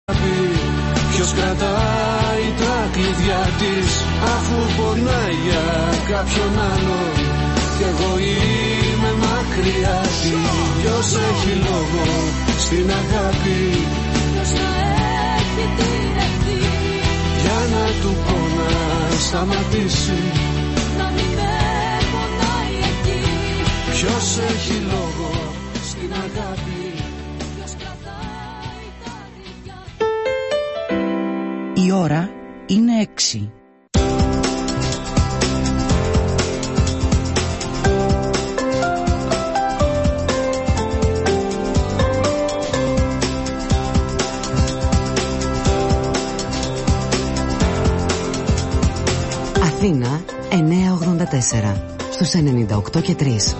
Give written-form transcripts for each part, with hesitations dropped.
Ποιος κρατάει τα κλειδιά της, αφού πονάει για κάποιον άλλον κι εγώ είμαι μακριά της. Ποιος έχει λόγο στην αγάπη, ποιος να έχει την ευθύνη για να του πω να σταματήσει, να μην με πονάει εκεί. Ποιος έχει λόγο στην αγάπη, ποιος κρατάει τα κλειδιά. Η ώρα είναι 6. Αθήνα 984 στους 98 και 3.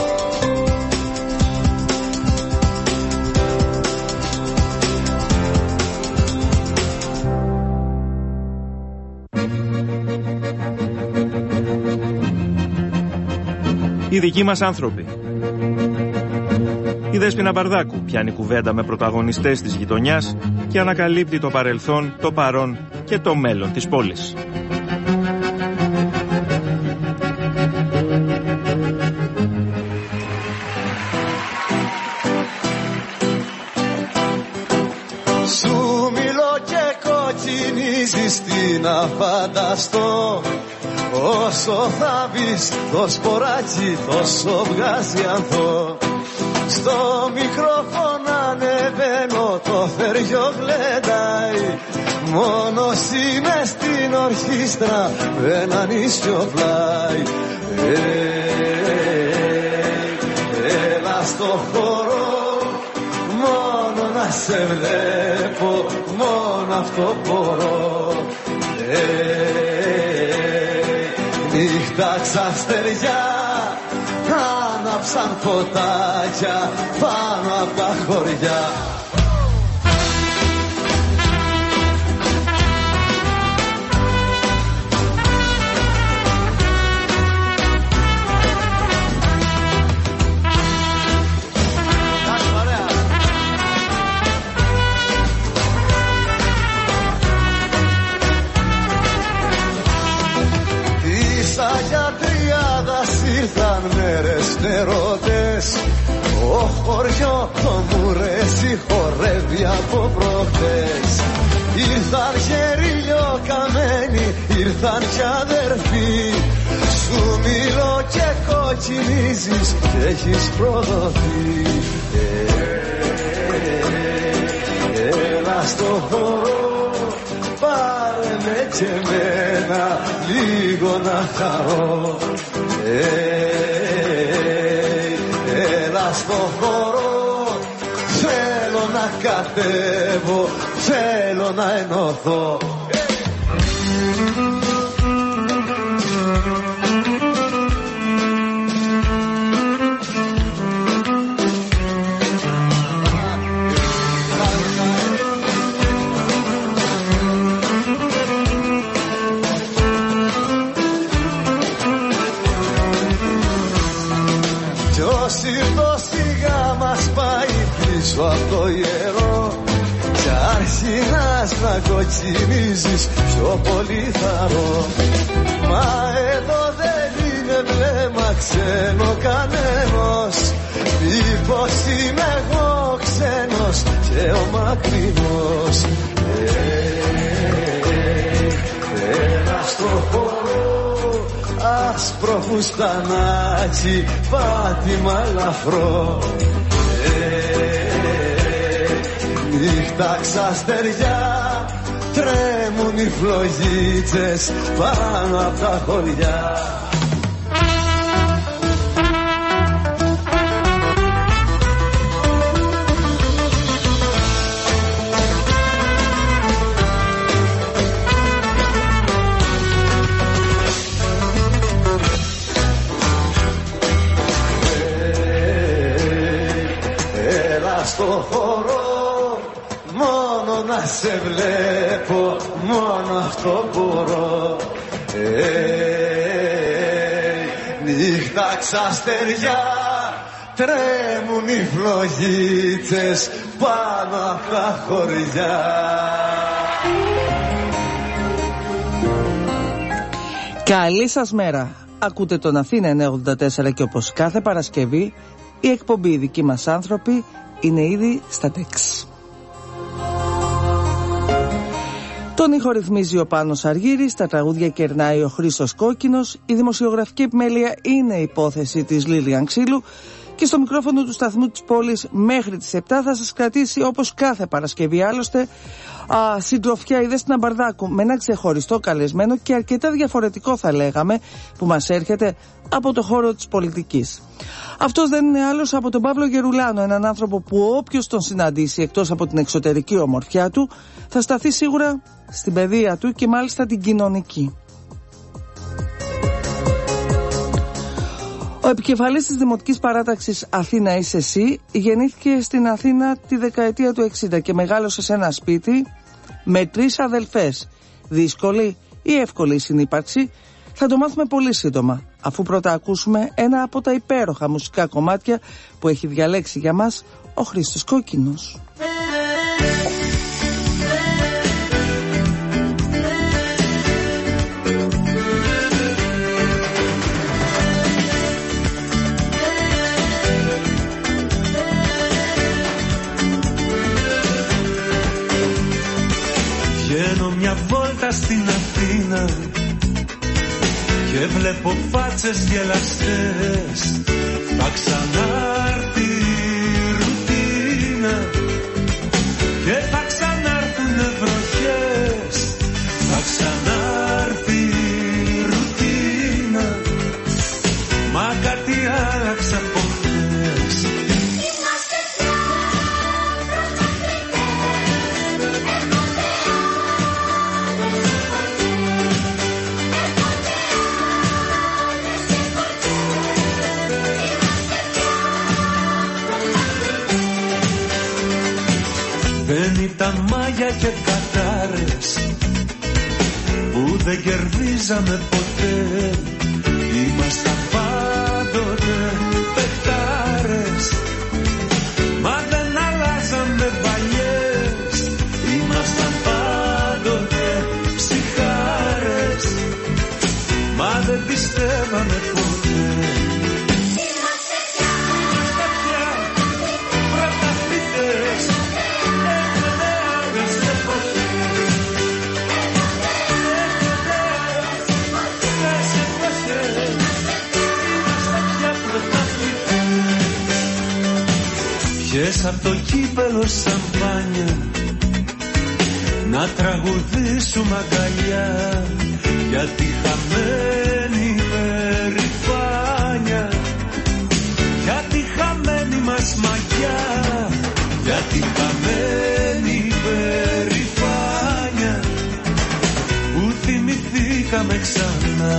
Οι δικοί μας άνθρωποι. Η Δέσποινα Μπαρδάκου πιάνει κουβέντα με πρωταγωνιστές της γειτονιάς και ανακαλύπτει το παρελθόν, το παρόν και το μέλλον της πόλης. Σου μιλώ και κοκκινίζεις, τι να φανταστώ. Όσο θα μπεις το σποράκι τόσο βγάζει ανθό. Στο μικρόφωνο ανεβαίνω, το θεριό γλεντάει. Μόνος είμαι στην ορχήστρα με ένα νησιό πλάι. Έλα στο χώρο, μόνο να σε βλέπω, μόνο αυτό μπορώ. Νύχτα ξαστεριά, άναψαν φωτάκια πάνω απ' τα χωριά. Ήρθαν μέρες νερότες, ο χωριό το μουρέσι χορεύει από προχτές. Ήρθαν χερίλιο καμένοι, ήρθαν κι αδερφοί. Σου μιλώ και κοκκινίζεις και έχεις προδοθεί. Έλα στο χώρο, πάρε με και εμένα λίγο να χαρώ. Έλα στο χώρο, θέλω να κατέβω, θέλω να ενωθώ. Από το ιερό κι αρχινάς να κοκκινίζεις πιο πολύ θαρώ. Μα εδώ δεν είναι βλέμμα ξένο κανένας. Μήπως είμαι εγώ ξένος και ο μακρινός. Έλα στο χώρο, άσπρο φουστανάκι, πάτημα ελαφρό. Νύχτα ξαστεριά, τρέμουν οι φλογίτσες πάνω απ' τα χωριά. Έλα στο χώρο, μόνο να σε βλέπω, μόνο αυτό μπορώ. Νύχτα ξαστεριά, τρέμουν οι φλογίτσες πάνω απ' τα χωριά. Καλή σας μέρα. Ακούτε τον Αθήνα 984 και όπως κάθε Παρασκευή η εκπομπή «Οι δικοί μας άνθρωποι» είναι ήδη στα τεξ. Τον ήχο ρυθμίζει ο Πάνος Αργύρης, τα τραγούδια κερνάει ο Χρήστος Κόκκινος, η δημοσιογραφική επιμέλεια είναι υπόθεση της Λίλιαν Ξύλου και στο μικρόφωνο του σταθμού της πόλης μέχρι τις 7 θα σας κρατήσει όπως κάθε Παρασκευή άλλωστε συντροφιά η Δέσποινα Μπαρδάκου με ένα ξεχωριστό καλεσμένο και αρκετά διαφορετικό θα λέγαμε που μας έρχεται από το χώρο της πολιτικής. Αυτός δεν είναι άλλος από τον Παύλο Γερουλάνο, έναν άνθρωπο που όποιος τον συναντήσει εκτός από την εξωτερική ομορφιά του θα σταθεί σίγουρα στην παιδεία του και μάλιστα την κοινωνική. Ο επικεφαλής της Δημοτικής Παράταξης Αθήνα είσαι εσύ γεννήθηκε στην Αθήνα τη δεκαετία του 60 και μεγάλωσε σε ένα σπίτι με 3 αδελφές. Δύσκολη ή εύκολη η συνύπαρξη θα το μάθουμε πολύ σύντομα, αφού πρώτα ακούσουμε ένα από τα υπέροχα μουσικά κομμάτια που έχει διαλέξει για μας ο Χρήστος Κόκκινος. Βγαίνω μια βόλτα στην Αθήνα και βλέπω φάτσες γελαστές. Θα ξανάρθει η ρουτίνα και θα ξανάρθουνε βροχές. Θα ξανάρθει η ρουτίνα, μα κάτι άλλαξε από χθες. Δεν ήταν μάγια και κατάρες που δεν κερδίζαμε ποτέ. Ήμασταν πάντοτε παιχτάρες, μα δεν αλλάζαμε παλιές. Ήμασταν πάντοτε ψυχάρες, μα δεν πιστεύαμε ποτέ. Πιες απ' το κύπελο σαμπάνια να τραγουδήσουμε αγκαλιά για τη χαμένη περηφάνια, για τη χαμένη μας μαγιά, για τη χαμένη περηφάνια που θυμηθήκαμε ξανά.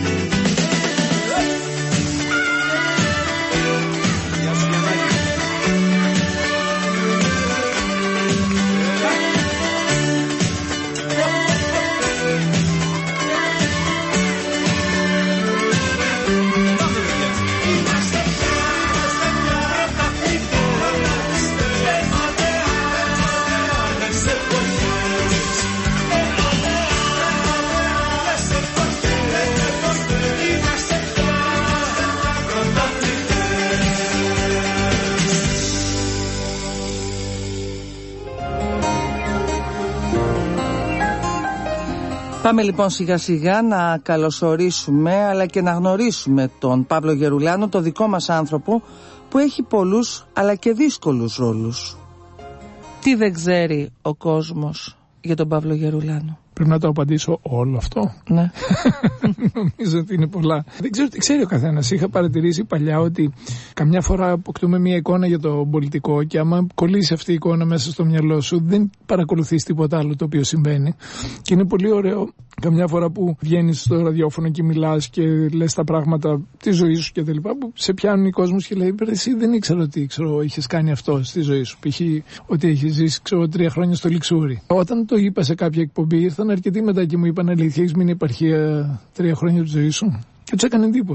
Πάμε λοιπόν σιγά σιγά να καλωσορίσουμε αλλά και να γνωρίσουμε τον Παύλο Γερουλάνο, το δικό μας άνθρωπο που έχει πολλούς αλλά και δύσκολους ρόλους. Τι δεν ξέρει ο κόσμος για τον Παύλο Γερουλάνο? Πρέπει να το απαντήσω όλο αυτό. Ναι. Νομίζω ότι είναι πολλά. Δεν ξέρω τι ξέρει ο καθένας. Είχα παρατηρήσει παλιά ότι καμιά φορά αποκτούμε μια εικόνα για το πολιτικό και άμα κολλήσει αυτή η εικόνα μέσα στο μυαλό σου, δεν παρακολουθείς τίποτα άλλο το οποίο συμβαίνει. Και είναι πολύ ωραίο καμιά φορά που βγαίνεις στο ραδιόφωνο και μιλάς και λες τα πράγματα τη ζωή σου κτλ. Που σε πιάνουν οι κόσμος και λέει: εσύ δεν ήξερα ότι είχες κάνει αυτό στη ζωή σου. Π.χ. ότι έχεις ζήσει 3 χρόνια στο Λιξούρι. Όταν το είπα σε κάποια εκπομπή, ήρθαν αρκετοί μετά και μου είπαν: αλήθεια, έχεις μείνει επαρχία 3 χρόνια τη ζωή σου? Και τους έκανε εντύπωση.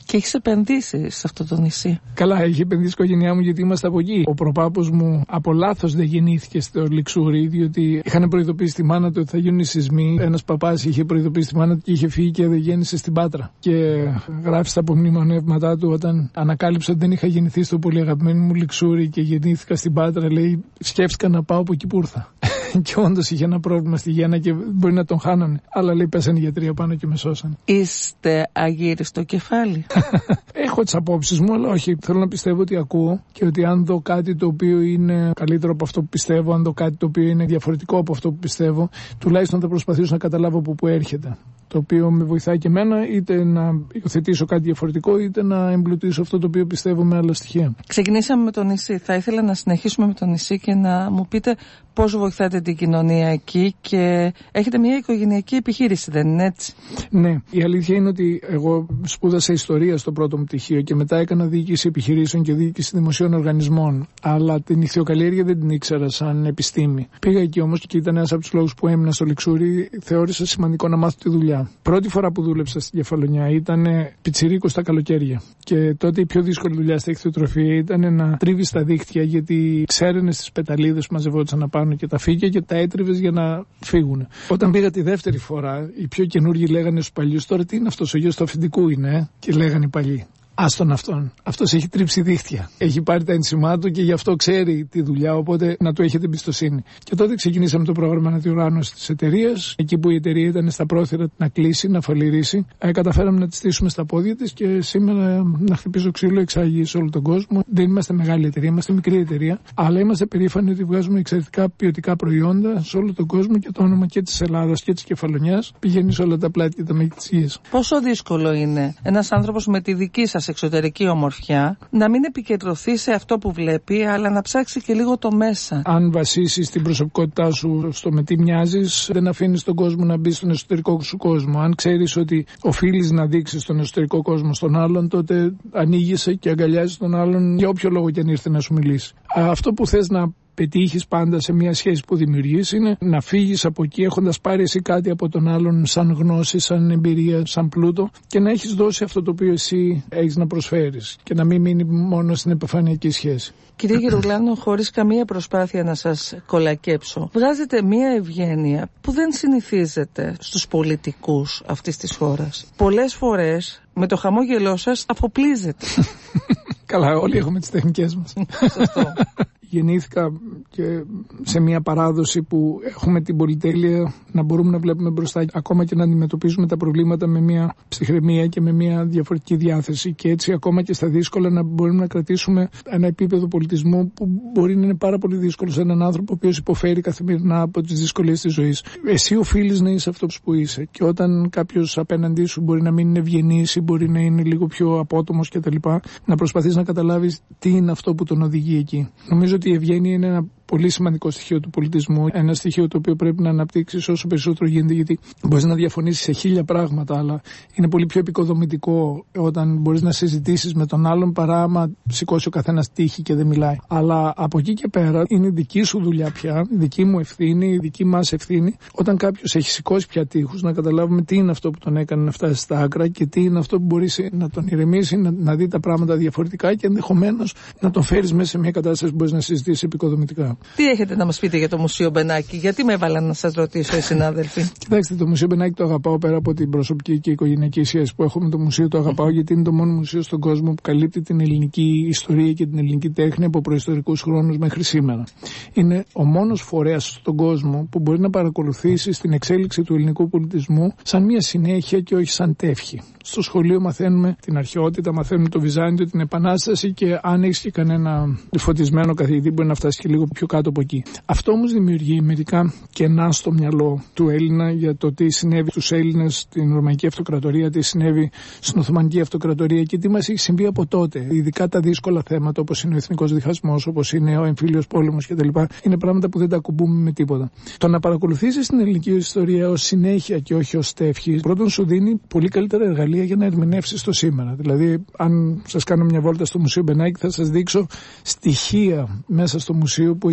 Και έχεις επενδύσει σε αυτό το νησί. Καλά, έχει επενδύσει η οικογένειά μου γιατί είμαστε από εκεί. Ο προπάπος μου από λάθος δεν γεννήθηκε στο Λιξούρι, διότι είχαν προειδοποιήσει τη μάνα του ότι θα γίνουν οι σεισμοί. Ένας παπάς είχε προειδοποιήσει τη μάνα του και είχε φύγει και δεν γέννησε στην Πάτρα. Και γράφει στα απομνημονεύματά του, όταν ανακάλυψα ότι δεν είχα γεννηθεί στο πολύ αγαπημένο μου Λιξούρι και γεννήθηκα στην Πάτρα, λέει, σκέφτηκα να πάω από εκεί που ήρθα. Και όντως είχε ένα πρόβλημα στη γέννα και μπορεί να τον χάνανε. Αλλά λέει, πέσανε οι γιατροί απάνω και με σώσανε. Είστε αγύριστο κεφάλι. Έχω τις απόψεις μου, αλλά όχι. Θέλω να πιστεύω ότι ακούω και ότι αν δω κάτι το οποίο είναι καλύτερο από αυτό που πιστεύω, αν δω κάτι το οποίο είναι διαφορετικό από αυτό που πιστεύω, τουλάχιστον θα προσπαθήσω να καταλάβω από πού έρχεται. Το οποίο με βοηθάει και εμένα είτε να υιοθετήσω κάτι διαφορετικό, είτε να εμπλουτίσω αυτό το οποίο πιστεύω με άλλα στοιχεία. Ξεκινήσαμε με το νησί. Θα ήθελα να συνεχίσουμε με το νησί και να μου πείτε πώς βοηθάτε την κοινωνία εκεί, και έχετε μια οικογενειακή επιχείρηση, δεν είναι έτσι? Ναι, η αλήθεια είναι ότι εγώ σπούδασα ιστορία στο πρώτο μου πτυχίο και μετά έκανα διοίκηση επιχειρήσεων και διοίκηση δημοσίων οργανισμών. Αλλά την ιχθυοκαλλιέργεια δεν την ήξερα σαν επιστήμη. Πήγα εκεί όμως και ήταν ένας από τους λόγους που έμεινα στο Λιξούρι. Θεώρησα σημαντικό να μάθω τη δουλειά. Πρώτη φορά που δούλεψα στην Κεφαλονιά ήταν πιτσιρίκος τα καλοκαίρια. Και τότε η πιο δύσκολη δουλειά στα ιχθυοτροφία ήταν να τρίβεις τα δίχτυα, γιατί ξέρενες τις πεταλίδες που μαζευόντουσαν απάνω και τα φύκια και τα έτριβες για να φύγουν. Όταν πήγα τη δεύτερη φορά, οι πιο καινούργοι λέγανε στους παλιούς, τώρα τι είναι αυτός, ο γιος του αφεντικού είναι, και λέγανε οι παλιοί. Άστον αυτόν. Αυτός έχει τρίψει δίχτυα. Έχει πάρει τα ένσημά του και γι' αυτό ξέρει τη δουλειά, οπότε να του έχετε εμπιστοσύνη. Και τότε ξεκινήσαμε το πρόγραμμα αναδιοργάνωσης της εταιρείας. Εκεί που η εταιρεία ήταν στα πρόθυρα να κλείσει, να φαλιρίσει, καταφέραμε να τη στήσουμε στα πόδια της και σήμερα, να χτυπήσω ξύλο, εξάγει σε όλο τον κόσμο. Δεν είμαστε μεγάλη εταιρεία, είμαστε μικρή εταιρεία, αλλά είμαστε περήφανοι ότι βγάζουμε εξαιρετικά ποιοτικά προϊόντα σε όλο τον κόσμο και το όνομα και της Ελλάδας και της Κεφαλονιάς πηγαίνει σε όλα τα πλάτη και τα μέγη της γης. Πόσο δύσκολο είναι ένας άνθρωπος με τη δική σας εξωτερική ομορφιά να μην επικεντρωθεί σε αυτό που βλέπει, αλλά να ψάξει και λίγο το μέσα? Αν βασίσεις την προσωπικότητά σου στο με τι μοιάζεις, δεν αφήνεις τον κόσμο να μπει στον εσωτερικό σου κόσμο. Αν ξέρεις ότι οφείλεις να δείξεις τον εσωτερικό κόσμο στον άλλον, τότε ανοίγεσαι και αγκαλιάζεις τον άλλον για όποιο λόγο και αν ήρθε να σου μιλήσει. Αυτό που θες να πετύχεις πάντα σε μια σχέση που δημιουργείς είναι να φύγεις από εκεί έχοντας πάρει εσύ κάτι από τον άλλον σαν γνώση, σαν εμπειρία, σαν πλούτο, και να έχεις δώσει αυτό το οποίο εσύ έχεις να προσφέρεις και να μην μείνει μόνο στην επιφανειακή σχέση. Κύριε Γερουλάνο, χωρίς καμία προσπάθεια να σας κολακέψω, βγάζετε μια ευγένεια που δεν συνηθίζεται στους πολιτικούς αυτής της χώρας. Πολλές φορές με το χαμόγελό σας αποπλίζετε. Καλά, όλοι έχουμε τις τεχνικές μας. Σωστό. Γεννήθηκα και σε μια παράδοση που έχουμε την πολυτέλεια να μπορούμε να βλέπουμε μπροστά, ακόμα και να αντιμετωπίζουμε τα προβλήματα με μια ψυχραιμία και με μια διαφορετική διάθεση, και έτσι ακόμα και στα δύσκολα να μπορούμε να κρατήσουμε ένα επίπεδο πολιτισμού που μπορεί να είναι πάρα πολύ δύσκολο σε έναν άνθρωπο ο οποίος υποφέρει καθημερινά από τις δυσκολίες της ζωής. Εσύ οφείλεις να είσαι αυτός που είσαι, και όταν κάποιος απέναντί σου μπορεί να μην είναι ευγενής ή μπορεί να είναι λίγο πιο απότομος κτλ., να προσπαθείς να καταλάβεις τι είναι αυτό που τον οδηγεί εκεί. Νομίζω ότι η ευγένεια είναι ένα πολύ σημαντικό στοιχείο του πολιτισμού. Ένα στοιχείο το οποίο πρέπει να αναπτύξεις όσο περισσότερο γίνεται, γιατί μπορείς να διαφωνήσεις σε 1000 πράγματα, αλλά είναι πολύ πιο επικοδομητικό όταν μπορείς να συζητήσεις με τον άλλον παρά άμα σηκώσει ο καθένας τύχη και δεν μιλάει. Αλλά από εκεί και πέρα είναι δική σου δουλειά πια, δική μου ευθύνη, δική μας ευθύνη, όταν κάποιος έχει σηκώσει πια τείχους, να καταλάβουμε τι είναι αυτό που τον έκανε να φτάσει στα άκρα και τι είναι αυτό που μπορεί να τον ηρεμήσει, να δει τα πράγματα διαφορετικά και ενδεχομένως να τον φέρεις μέσα σε μια κατάσταση που μπορείς να συζητήσεις επικοδομητικά. Τι έχετε να μας πείτε για το Μουσείο Μπενάκη, γιατί με έβαλαν να σας ρωτήσω οι συνάδελφοι? Κοιτάξτε, το Μουσείο Μπενάκη το αγαπάω πέρα από την προσωπική και οικογενειακή σχέση που έχω με το μουσείο. Το αγαπάω γιατί είναι το μόνο μουσείο στον κόσμο που καλύπτει την ελληνική ιστορία και την ελληνική τέχνη από προϊστορικούς χρόνους μέχρι σήμερα. Είναι ο μόνος φορέας στον κόσμο που μπορεί να παρακολουθήσει την εξέλιξη του ελληνικού πολιτισμού σαν μια συνέχεια και όχι σαν τεύχη. Στο σχολείο μαθαίνουμε την αρχαιότητα, μαθαίνουμε το Βυζάντιο, την Επανάσταση, και αν έχει και κανένα φωτισμένο καθηγητή μπορεί να φτάσει και λίγο πιο κάτω από εκεί. Αυτό όμως δημιουργεί μερικά κενά στο μυαλό του Έλληνα για το τι συνέβη στους Έλληνες στην Ρωμαϊκή Αυτοκρατορία, τι συνέβη στην Οθωμανική Αυτοκρατορία και τι μας έχει συμβεί από τότε. Ειδικά τα δύσκολα θέματα όπως είναι ο εθνικός διχασμός, όπως είναι ο εμφύλιος πόλεμος κτλ. Είναι πράγματα που δεν τα ακουμπούμε με τίποτα. Το να παρακολουθήσεις την ελληνική ιστορία ως συνέχεια και όχι ως τεύχη, πρώτον σου δίνει πολύ καλύτερα εργαλεία για να ερμηνεύσεις το σήμερα. Δηλαδή, αν σας κάνω μια βόλτα στο Μουσείο Μπενάκη, θα σας δείξω στοιχεία μέσα στο μουσείο που η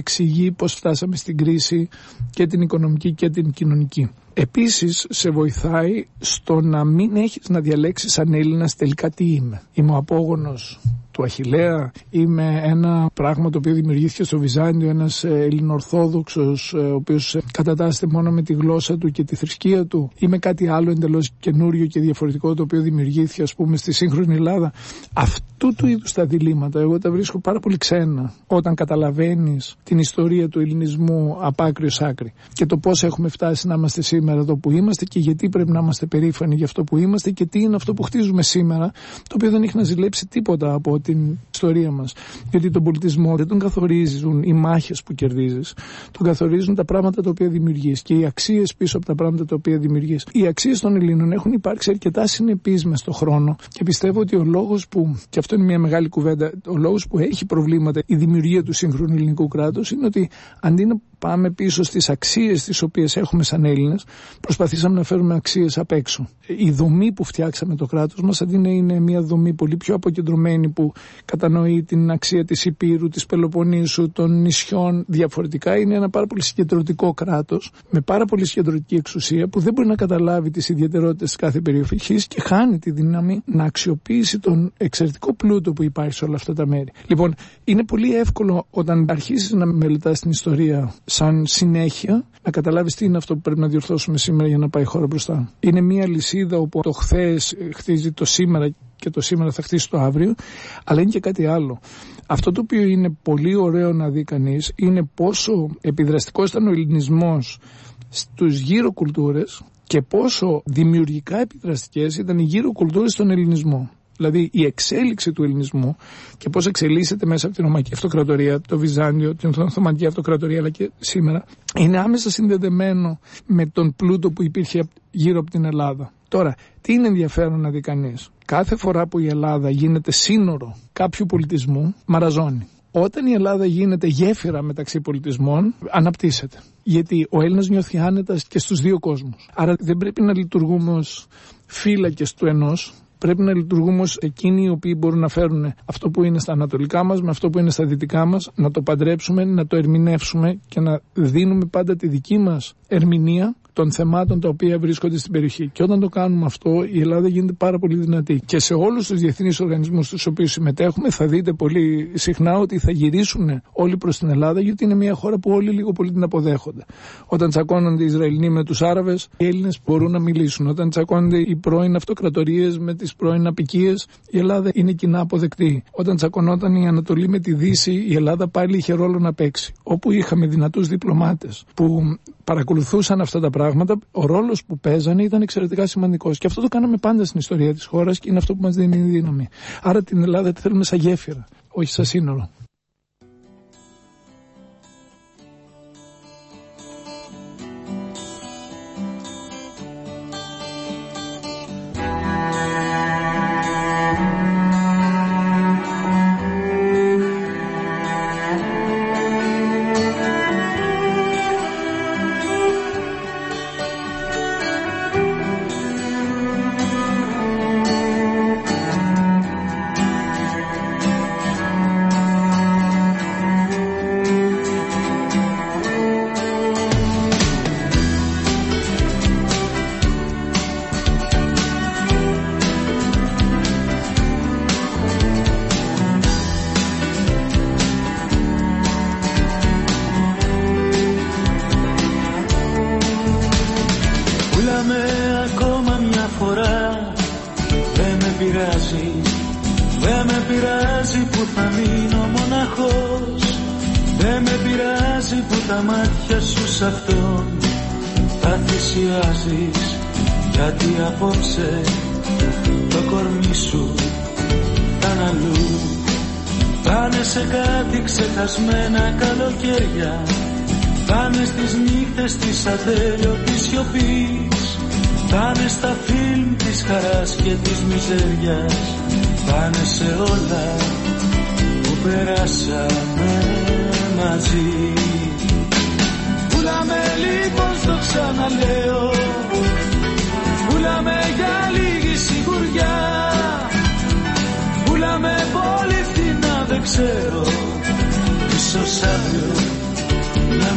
εξηγεί πώς φτάσαμε στην κρίση και την οικονομική και την κοινωνική. Επίσης σε βοηθάει στο να μην έχεις να διαλέξεις σαν Έλληνας τελικά τι είμαι. Είμαι ο απόγονος του Αχιλλέα, είμαι ένα πράγμα το οποίο δημιουργήθηκε στο Βυζάντιο, ένας Ελληνοορθόδοξος ο οποίος κατατάσσεται μόνο με τη γλώσσα του και τη θρησκεία του, είμαι κάτι άλλο εντελώς καινούριο και διαφορετικό το οποίο δημιουργήθηκε ας πούμε στη σύγχρονη Ελλάδα. Αυτού του είδους τα διλήμματα εγώ τα βρίσκω πάρα πολύ ξένα όταν καταλαβαίνεις την ιστορία του ελληνισμού από άκρη ως άκρη και το πώς έχουμε φτάσει να είμαστε σήμερα εδώ που είμαστε και γιατί πρέπει να είμαστε περήφανοι για αυτό που είμαστε και τι είναι αυτό που χτίζουμε σήμερα, το οποίο δεν έχει να ζηλέψει τίποτα από την ιστορία μας. Γιατί τον πολιτισμό δεν τον καθορίζουν οι μάχες που κερδίζεις, τον καθορίζουν τα πράγματα τα οποία δημιουργείς και οι αξίες πίσω από τα πράγματα τα οποία δημιουργείς. Οι αξίες των Ελλήνων έχουν υπάρξει αρκετά συνεπείς μες στον χρόνο και πιστεύω ότι ο λόγος που, και αυτό είναι μια μεγάλη κουβέντα, ο λόγος που έχει προβλήματα η δημιουργία του σύγχρονου ελληνικού κράτους είναι ότι αντί να πάμε πίσω στις αξίες τις οποίες έχουμε σαν Έλληνες, προσπαθήσαμε να φέρουμε αξίες απ' έξω. Η δομή που φτιάξαμε το κράτος μας, αντί να είναι μια δομή πολύ πιο αποκεντρωμένη που κατανοεί την αξία της Υπήρου, της Πελοποννήσου, των νησιών διαφορετικά, είναι ένα πάρα πολύ συγκεντρωτικό κράτος, με πάρα πολύ συγκεντρωτική εξουσία που δεν μπορεί να καταλάβει τις ιδιαιτερότητες της κάθε περιοχής και χάνει τη δύναμη να αξιοποιήσει τον εξαιρετικό πλούτο που υπάρχει σε όλα αυτά τα μέρη. Λοιπόν, είναι πολύ εύκολο όταν αρχίσεις να μελετάς την ιστορία σαν συνέχεια, να καταλάβεις τι είναι αυτό που πρέπει να διορθώσουμε σήμερα για να πάει η χώρα μπροστά. Είναι μια λυσίδα όπου το χθες χτίζει το σήμερα και το σήμερα θα χτίσει το αύριο, αλλά είναι και κάτι άλλο. Αυτό το οποίο είναι πολύ ωραίο να δει κανείς είναι πόσο επιδραστικός ήταν ο ελληνισμός στους γύρω κουλτούρες και πόσο δημιουργικά επιδραστικές ήταν οι γύρω κουλτούρες στον ελληνισμό. Δηλαδή η εξέλιξη του ελληνισμού και πώς εξελίσσεται μέσα από την Ρωμαϊκή Αυτοκρατορία, το Βυζάντιο, την Οθωμανική Αυτοκρατορία αλλά και σήμερα είναι άμεσα συνδεδεμένο με τον πλούτο που υπήρχε γύρω από την Ελλάδα. Τώρα, τι είναι ενδιαφέρον να δει κανείς? Κάθε φορά που η Ελλάδα γίνεται σύνορο κάποιου πολιτισμού, μαραζώνει. Όταν η Ελλάδα γίνεται γέφυρα μεταξύ πολιτισμών, αναπτύσσεται. Γιατί ο Έλληνας νιώθει άνετα και στους δύο κόσμους. Άρα δεν πρέπει να λειτουργούμε ως φύλακες του ενός. Πρέπει να λειτουργούμε ως εκείνοι οι οποίοι μπορούν να φέρουν αυτό που είναι στα ανατολικά μας με αυτό που είναι στα δυτικά μας, να το παντρέψουμε, να το ερμηνεύσουμε και να δίνουμε πάντα τη δική μας ερμηνεία των θεμάτων τα οποία βρίσκονται στην περιοχή. Και όταν το κάνουμε αυτό, η Ελλάδα γίνεται πάρα πολύ δυνατή. Και σε όλους τους διεθνείς οργανισμούς στους οποίους συμμετέχουμε, θα δείτε πολύ συχνά ότι θα γυρίσουν όλοι προς την Ελλάδα, γιατί είναι μια χώρα που όλοι λίγο πολύ την αποδέχονται. Όταν τσακώνονται οι Ισραηλοί με τους Άραβες, οι Έλληνες μπορούν να μιλήσουν. Όταν τσακώνονται οι πρώην αυτοκρατορίες με τις πρώην απικίες, η Ελλάδα είναι κοινά αποδεκτή. Όταν τσακωνόταν η Ανατολή με τη Δύση, η Ελλάδα πάλι είχε ρόλο να παίξει. Όπου είχαμε δυνατούς διπλωμάτες που παρακολουθούσαν αυτά τα πράγματα, ο ρόλος που παίζανε ήταν εξαιρετικά σημαντικός. Και αυτό το κάναμε πάντα στην ιστορία της χώρας και είναι αυτό που μας δίνει δύναμη. Άρα την Ελλάδα τη θέλουμε σαν γέφυρα, όχι σαν σύνορο. Ξεχασμένα καλοκαίρια, πάνε στις νύχτες της ατέλειωτης σιωπής, πάνε στα φιλμ της χαράς και της μιζέριας, πάνε σε όλα που περάσαμε μαζί. Πουλάμε λοιπόν, στο ξαναλέω, πουλάμε για λίγη σιγουριά, πουλάμε πολύ φθηνά, δεν ξέρω, ίσως αύριο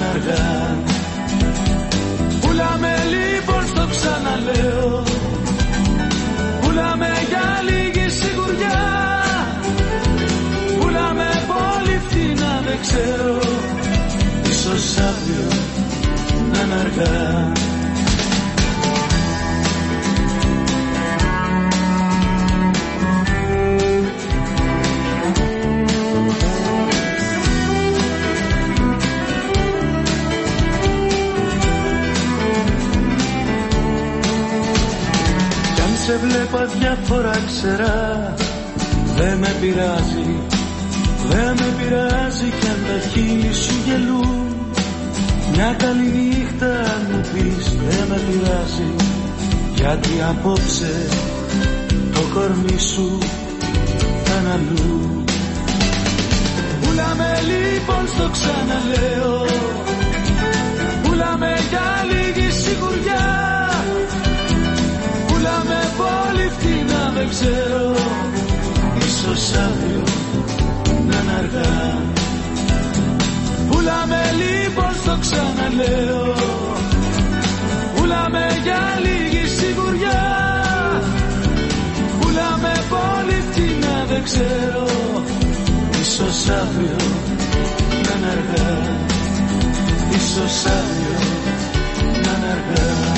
είναι αργά. Πουλάμε λοιπόν, στο ξαναλέω, πουλάμε για λίγη σιγουριά. Πουλάμε πολύ φθηνά, δεν ξέρω, ίσως αύριο να είναι αργά. Σε βλέπω αδιάφορα ξερά, δεν με πειράζει, δεν με πειράζει κι αν τα χείλη σου γελούν. Μια καλή νύχτα αν μου πεις, δεν με πειράζει, γιατί απόψε το κορμί σου θα είναι αλλού. Πουλάμε λοιπόν, στο ξαναλέω, πουλάμε για λίγη σιγουριά. Πουλάμε πολύ φθηνά, δεν ξέρω, ίσως αύριο να είναι αργά. Πουλάμε λοιπόν, στο ξαναλέω, πουλάμε για λίγη σιγουριά. Πουλάμε πολύ φθηνά, δεν ξέρω, ίσως αύριο να είναι αργά. Ίσως αύριο να είναι αργά.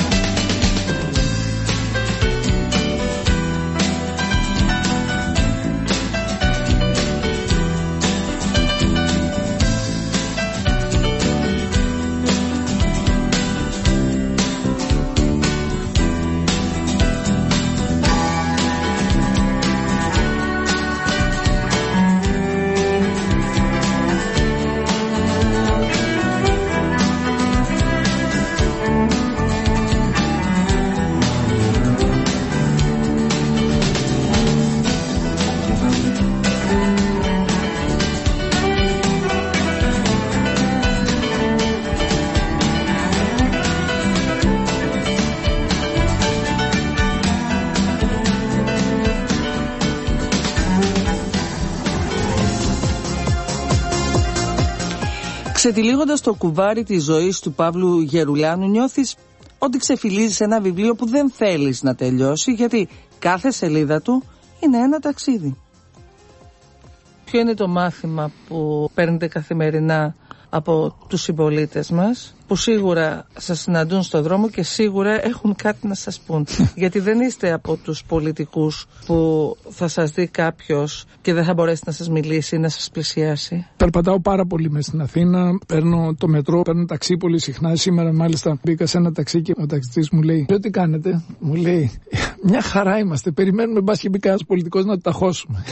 Ξετυλίγοντας το κουβάρι της ζωής του Παύλου Γερουλάνου, νιώθεις ότι ξεφυλίζεις ένα βιβλίο που δεν θέλεις να τελειώσει, γιατί κάθε σελίδα του είναι ένα ταξίδι. Ποιο είναι το μάθημα που παίρνετε καθημερινά από τους συμπολίτες μας, που σίγουρα σας συναντούν στο δρόμο και σίγουρα έχουν κάτι να σας πούν? Γιατί δεν είστε από τους πολιτικούς που θα σας δει κάποιος και δεν θα μπορέσει να σας μιλήσει ή να σας πλησιάσει. Περπατάω πάρα πολύ μες στην Αθήνα, παίρνω το μετρό, παίρνω ταξί πολύ συχνά. Σήμερα μάλιστα μπήκα σε ένα ταξί και ο ταξιτής μου λέει: τι κάνετε? Μου λέει: μια χαρά είμαστε, περιμένουμε μπας και μπει κανένας πολιτικός να το ταχώσουμε.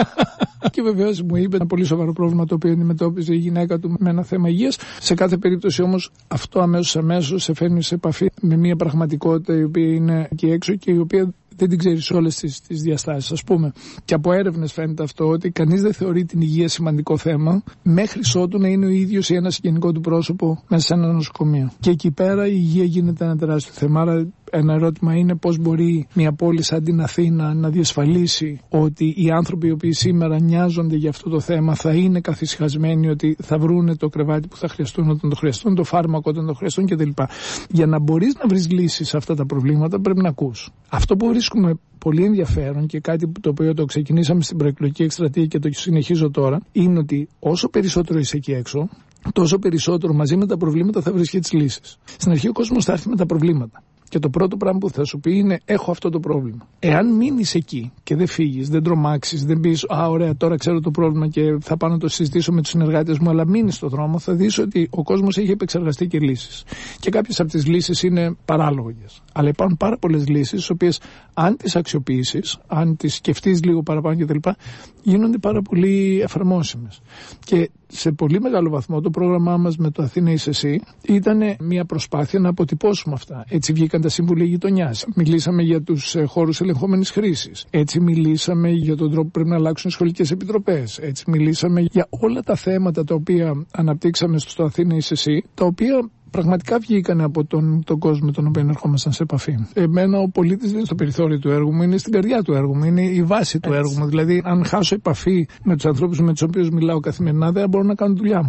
Και βεβαίως μου είπε ένα πολύ σοβαρό πρόβλημα το οποίο αντιμετώπιζε η γυναίκα του με ένα θέμα υγείας. Σε κάθε περίπτωση όμως αυτό αμέσως σε φέρνει σε επαφή με μια πραγματικότητα η οποία είναι εκεί έξω και η οποία δεν την ξέρεις όλες τις διαστάσεις, ας πούμε. Και από έρευνες φαίνεται αυτό, ότι κανείς δεν θεωρεί την υγεία σημαντικό θέμα μέχρι ότου να είναι ο ίδιος ή ένα συγγενικό του πρόσωπο μέσα σε ένα νοσοκομείο. Και εκεί πέρα η υγεία γίνεται ένα τεράστιο θέμα. Άρα ένα ερώτημα είναι πώς μπορεί μια πόλη σαν την Αθήνα να διασφαλίσει ότι οι άνθρωποι οι οποίοι σήμερα νοιάζονται για αυτό το θέμα θα είναι καθησυχασμένοι ότι θα βρούνε το κρεβάτι που θα χρειαστούν όταν το χρειαστούν, το φάρμακο όταν το χρειαστούν κτλ. Για να μπορείς να βρεις λύσεις σε αυτά τα προβλήματα πρέπει να ακούς. Αυτό που βρίσκουμε πολύ ενδιαφέρον και κάτι το οποίο το ξεκινήσαμε στην προεκλογική εκστρατεία και το συνεχίζω τώρα, είναι ότι όσο περισσότερο είσαι εκεί έξω, τόσο περισσότερο μαζί με τα προβλήματα θα βρεις και τις λύσεις. Στην αρχή ο κόσμος θα έρθει με τα προβλήματα. Και το πρώτο πράγμα που θα σου πει είναι: έχω αυτό το πρόβλημα. Εάν μείνεις εκεί και δεν φύγεις, δεν τρομάξεις, δεν πεις «Α, ωραία, τώρα ξέρω το πρόβλημα και θα πάω να το συζητήσω με τους συνεργάτες μου», αλλά μείνεις στον δρόμο, θα δεις ότι ο κόσμος έχει επεξεργαστεί και λύσεις. Και κάποιες από τις λύσεις είναι παράλογες. Αλλά υπάρχουν πάρα πολλές λύσεις, τις οποίες αν τις αξιοποιήσεις, αν τις σκεφτείς λίγο παραπάνω κτλ., γίνονται πάρα πολύ εφαρμόσιμες. Και σε πολύ μεγάλο βαθμό το πρόγραμμά μας με το Αθήνα είσαι εσύ ήταν μια προσπάθεια να αποτυπώσουμε αυτά. Έτσι βγήκαν τα Συμβουλία Γειτονιάς. Μιλήσαμε για τους χώρους ελεγχόμενης χρήσης. Έτσι μιλήσαμε για τον τρόπο που πρέπει να αλλάξουν οι σχολικές επιτροπές. Έτσι μιλήσαμε για όλα τα θέματα τα οποία αναπτύξαμε στο Αθήνα είσαι εσύ, τα οποία πραγματικά βγήκαν από τον κόσμο με τον οποίο ερχόμασταν σε επαφή. Εμένα ο πολίτης δεν είναι στο περιθώριο του έργου μου, είναι στην καρδιά του έργου μου, είναι η βάση του έργου μου. Δηλαδή, αν χάσω επαφή με τους ανθρώπους με τους οποίους μιλάω καθημερινά, δεν μπορώ να κάνω δουλειά μου.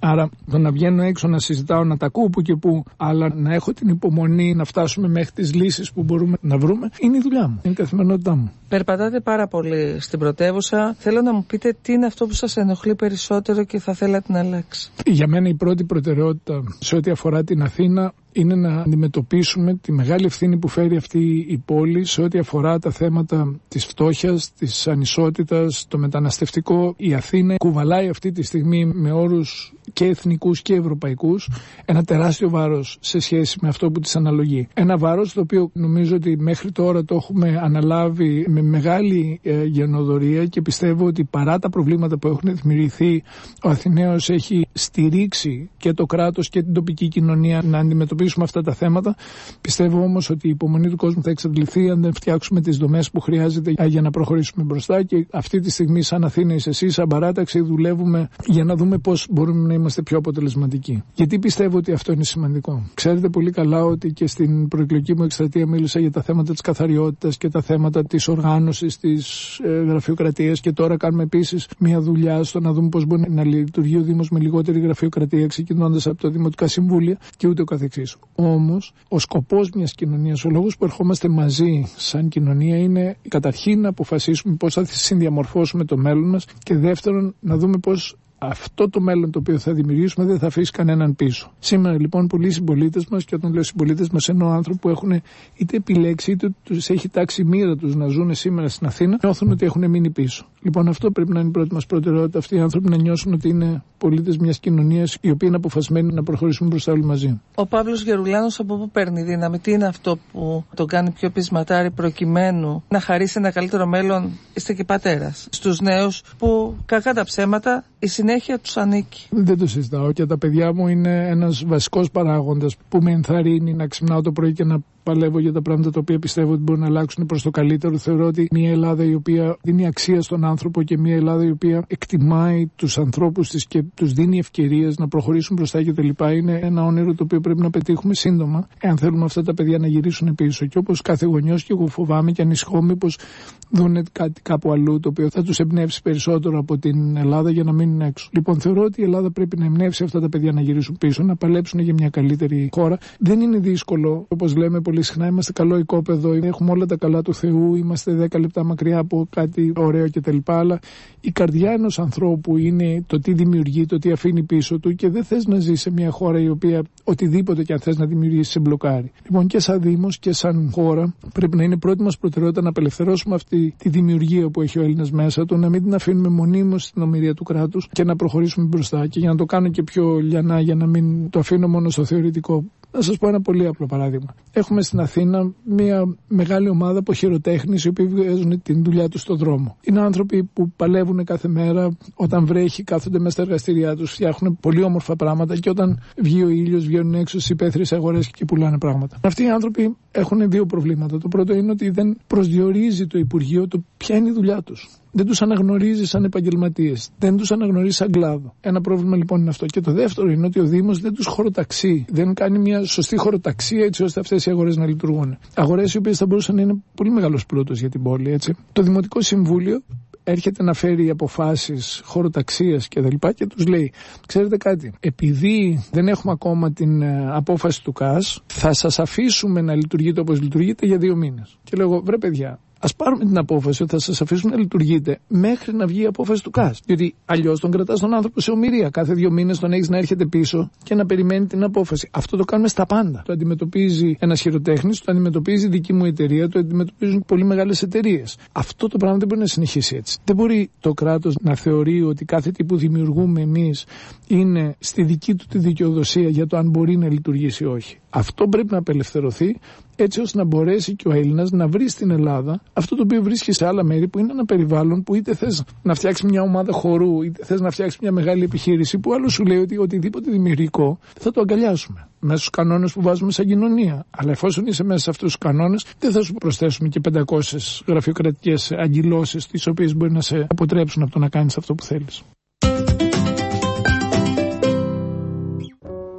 Άρα το να βγαίνω έξω, να συζητάω, να τα ακούω που και που, αλλά να έχω την υπομονή να φτάσουμε μέχρι τις λύσεις που μπορούμε να βρούμε, είναι η δουλειά μου, είναι η καθημερινότητά μου. Περπατάτε πάρα πολύ στην πρωτεύουσα. Θέλω να μου πείτε τι είναι αυτό που σας ενοχλεί περισσότερο και θα θέλατε να αλλάξει. Για μένα η πρώτη προτεραιότητα σε ό,τι αφορά την Αθήνα είναι να αντιμετωπίσουμε τη μεγάλη ευθύνη που φέρει αυτή η πόλη σε ό,τι αφορά τα θέματα της φτώχειας, της ανισότητας, το μεταναστευτικό. Η Αθήνα κουβαλάει αυτή τη στιγμή με όρους και εθνικούς και ευρωπαϊκούς ένα τεράστιο βάρος σε σχέση με αυτό που της αναλογεί. Ένα βάρος το οποίο νομίζω ότι μέχρι τώρα το έχουμε αναλάβει με μεγάλη γενοδορία και πιστεύω ότι παρά τα προβλήματα που έχουν δημιουργηθεί, ο Αθηναίος έχει στηρίξει και το κράτος και την τοπική κοινωνία να αντιμετωπίσουμε αυτά τα θέματα. Πιστεύω όμως ότι η υπομονή του κόσμου θα εξαντληθεί αν δεν φτιάξουμε τις δομές που χρειάζεται για να προχωρήσουμε μπροστά, και αυτή τη στιγμή σαν Αθήνα εσείς, σαν παράταξη, δουλεύουμε για να δούμε πώς μπορούμε να είμαστε πιο αποτελεσματικοί. Γιατί πιστεύω ότι αυτό είναι σημαντικό. Ξέρετε πολύ καλά ότι και στην προεκλογική μου εκστρατεία μίλησα για τα θέματα της καθαριότητας και τα θέματα της οργάνωσης της γραφειοκρατίας, και τώρα κάνουμε επίσης μια δουλειά στο να δούμε πώς μπορεί να λειτουργεί ο Δήμος με λιγότερη γραφειοκρατία, ξεκινώντας από τα δημοτικά συμβούλια και ούτω καθεξής. Όμως, ο σκοπός μιας κοινωνίας, ο λόγος που ερχόμαστε μαζί σαν κοινωνία, είναι καταρχήν να αποφασίσουμε πώς θα συνδιαμορφώσουμε το μέλλον μας, και δεύτερον να δούμε πώς αυτό το μέλλον το οποίο θα δημιουργήσουμε δεν θα αφήσει κανέναν πίσω. Σήμερα λοιπόν πολλοί συμπολίτες μας, και όταν λέω συμπολίτες μας εννοώ άνθρωποι που έχουν είτε επιλέξει είτε τους έχει τάξει η μοίρα τους να ζουν σήμερα στην Αθήνα, νιώθουν ότι έχουν μείνει πίσω. Λοιπόν, αυτό πρέπει να είναι η πρώτη μας προτεραιότητα. Αυτοί οι άνθρωποι να νιώσουν ότι είναι πολίτες μιας κοινωνίας οι οποίοι είναι αποφασισμένοι να προχωρήσουμε μπροστά όλοι μαζί. Ο Παύλος Γερουλάνος από πού παίρνει δύναμη, τι είναι αυτό που τον κάνει πιο πεισματάρι προκειμένου να χαρίσει ένα καλύτερο μέλλον? Είστε και πατέρας στους νέους που, κακά τα ψέματα, η συνέχεια τους ανήκει. Δεν το συζητάω, και τα παιδιά μου είναι ένας βασικός παράγοντας που με ενθαρρύνει να ξυπνάω το πρωί και να παλεύω για τα πράγματα τα οποία πιστεύω ότι μπορούν να αλλάξουν προς το καλύτερο. Θεωρώ ότι μια Ελλάδα η οποία δίνει αξία στον άνθρωπο και μια Ελλάδα η οποία εκτιμάει τους ανθρώπους της και τους δίνει ευκαιρίες να προχωρήσουν μπροστά κτλ. Είναι ένα όνειρο το οποίο πρέπει να πετύχουμε σύντομα, εάν θέλουμε αυτά τα παιδιά να γυρίσουν πίσω. Και όπως κάθε γονιός, και εγώ φοβάμαι και ανησυχώ μήπως δουν κάτι κάπου αλλού το οποίο θα τους εμπνεύσει περισσότερο από την Ελλάδα για να μείνουν έξω. Λοιπόν, θεωρώ ότι η Ελλάδα πρέπει να εμπνεύσει αυτά τα παιδιά να γυρίσουν πίσω, να παλέψουν για μια καλύτερη χώρα. Δεν είναι δύσκολο, όπως λέμε πολύ συχνά, είμαστε καλό οικόπεδο, έχουμε όλα τα καλά του Θεού, είμαστε 10 λεπτά μακριά από κάτι ωραίο κτλ. Αλλά η καρδιά ενός ανθρώπου είναι το τι δημιουργεί, το τι αφήνει πίσω του, και δεν θες να ζεις σε μια χώρα η οποία οτιδήποτε και αν θες να δημιουργήσεις σε μπλοκάρει. Λοιπόν, και σαν Δήμος και σαν χώρα πρέπει να είναι πρώτη μας προτεραιότητα να απελευθερώσουμε αυτή τη δημιουργία που έχει ο Έλληνας μέσα του, να μην την αφήνουμε μονίμως στην ομηρία του κράτους και να προχωρήσουμε μπροστά. Και για να το κάνω και πιο λιανά, για να μην το αφήνω μόνο στο θεωρητικό, να σας πω ένα πολύ απλό παράδειγμα. Έχουμε στην Αθήνα μια μεγάλη ομάδα από χειροτέχνες οι οποίοι βγάζουν την δουλειά τους στον δρόμο. Είναι άνθρωποι που παλεύουν κάθε μέρα, όταν βρέχει κάθονται μέσα στα εργαστήριά τους, φτιάχνουν πολύ όμορφα πράγματα, και όταν βγει ο ήλιος βγαίνουν έξω στις υπαίθριες αγορές και πουλάνε πράγματα. Αυτοί οι άνθρωποι έχουν δύο προβλήματα. Το πρώτο είναι ότι δεν προσδιορίζει το Υπουργείο το ποια είναι η δουλειά τους. Δεν τους αναγνωρίζει σαν επαγγελματίες, δεν τους αναγνωρίζει σαν κλάδο. Ένα πρόβλημα λοιπόν είναι αυτό. Και το δεύτερο είναι ότι ο Δήμος δεν τους χωροταξεί, δεν κάνει μια σωστή χωροταξία έτσι ώστε αυτές οι αγορές να λειτουργούν. Αγορές οι οποίες θα μπορούσαν να είναι πολύ μεγάλος πλούτος για την πόλη, έτσι. Το Δημοτικό Συμβούλιο έρχεται να φέρει αποφάσεις χωροταξίας και τα λοιπά και τους λέει, ξέρετε κάτι, επειδή δεν έχουμε ακόμα την απόφαση του ΚΑΣ, θα σας αφήσουμε να λειτουργείτε όπως λειτουργείτε για 2 μήνες. Και λέω, βρε παιδιά, ας πάρουμε την απόφαση ότι θα σας αφήσουμε να λειτουργείτε μέχρι να βγει η απόφαση του ΚΑΣ. Διότι αλλιώς τον κρατάς τον άνθρωπο σε ομηρία. Κάθε 2 μήνες τον έχεις να έρχεται πίσω και να περιμένει την απόφαση. Αυτό το κάνουμε στα πάντα. Το αντιμετωπίζει ένας χειροτέχνης, το αντιμετωπίζει η δική μου εταιρεία, το αντιμετωπίζουν πολύ μεγάλες εταιρείες. Αυτό το πράγμα δεν μπορεί να συνεχίσει έτσι. Δεν μπορεί το κράτος να θεωρεί ότι κάθε τι που δημιουργούμε εμείς είναι στη δική του τη δικαιοδοσία για το αν μπορεί να λειτουργήσει ή όχι. Αυτό πρέπει να απελευθερωθεί, έτσι ώστε να μπορέσει και ο Έλληνας να βρει στην Ελλάδα αυτό το οποίο βρίσκει σε άλλα μέρη, που είναι ένα περιβάλλον που είτε θες να φτιάξει μια ομάδα χορού, είτε θες να φτιάξει μια μεγάλη επιχείρηση, που άλλο σου λέει ότι οτιδήποτε δημιουργικό θα το αγκαλιάσουμε μέσα στους κανόνες που βάζουμε σαν κοινωνία. Αλλά εφόσον είσαι μέσα σε αυτούς τους κανόνες, δεν θα σου προσθέσουμε και 500 γραφειοκρατικές αγκυλώσεις, τις οποίες μπορεί να σε αποτρέψουν από το να κάνεις αυτό που θέλεις. Ήξερες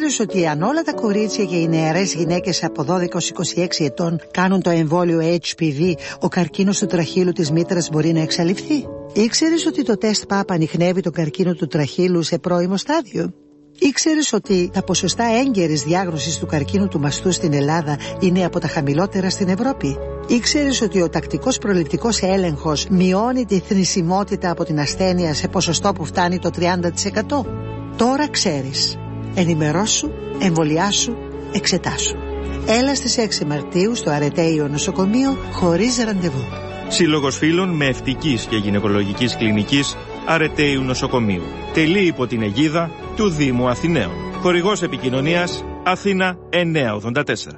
Ήξερες ότι αν όλα τα κορίτσια και οι νεαρές γυναίκες από 12-26 ετών κάνουν το εμβόλιο HPV, ο καρκίνος του τραχύλου της μήτρας μπορεί να εξαλειφθεί? Ήξερες ότι το τεστ ΠΑΠ ανιχνεύει τον καρκίνο του τραχύλου σε πρώιμο στάδιο? Ήξερες ότι τα ποσοστά έγκαιρης διάγνωσης του καρκίνου του μαστού στην Ελλάδα είναι από τα χαμηλότερα στην Ευρώπη? Ήξερες ότι ο τακτικός προληπτικός έλεγχος μειώνει τη θνησιμότητα από την ασθένεια σε ποσοστό που φτάνει το 30%? Τώρα ξέρεις. Ενημερώσου, εμβολιάσου, εξετάσου. Έλα στις 6 Μαρτίου στο Αρετέιο Νοσοκομείο χωρίς ραντεβού. Σύλλογος Φίλων Μευτικής και Γυναικολογικής Κλινικής Αρετέιου Νοσοκομείου. Τελεί υπό την αιγίδα του Δήμου Αθηναίων. Χορηγός επικοινωνίας Αθήνα 984.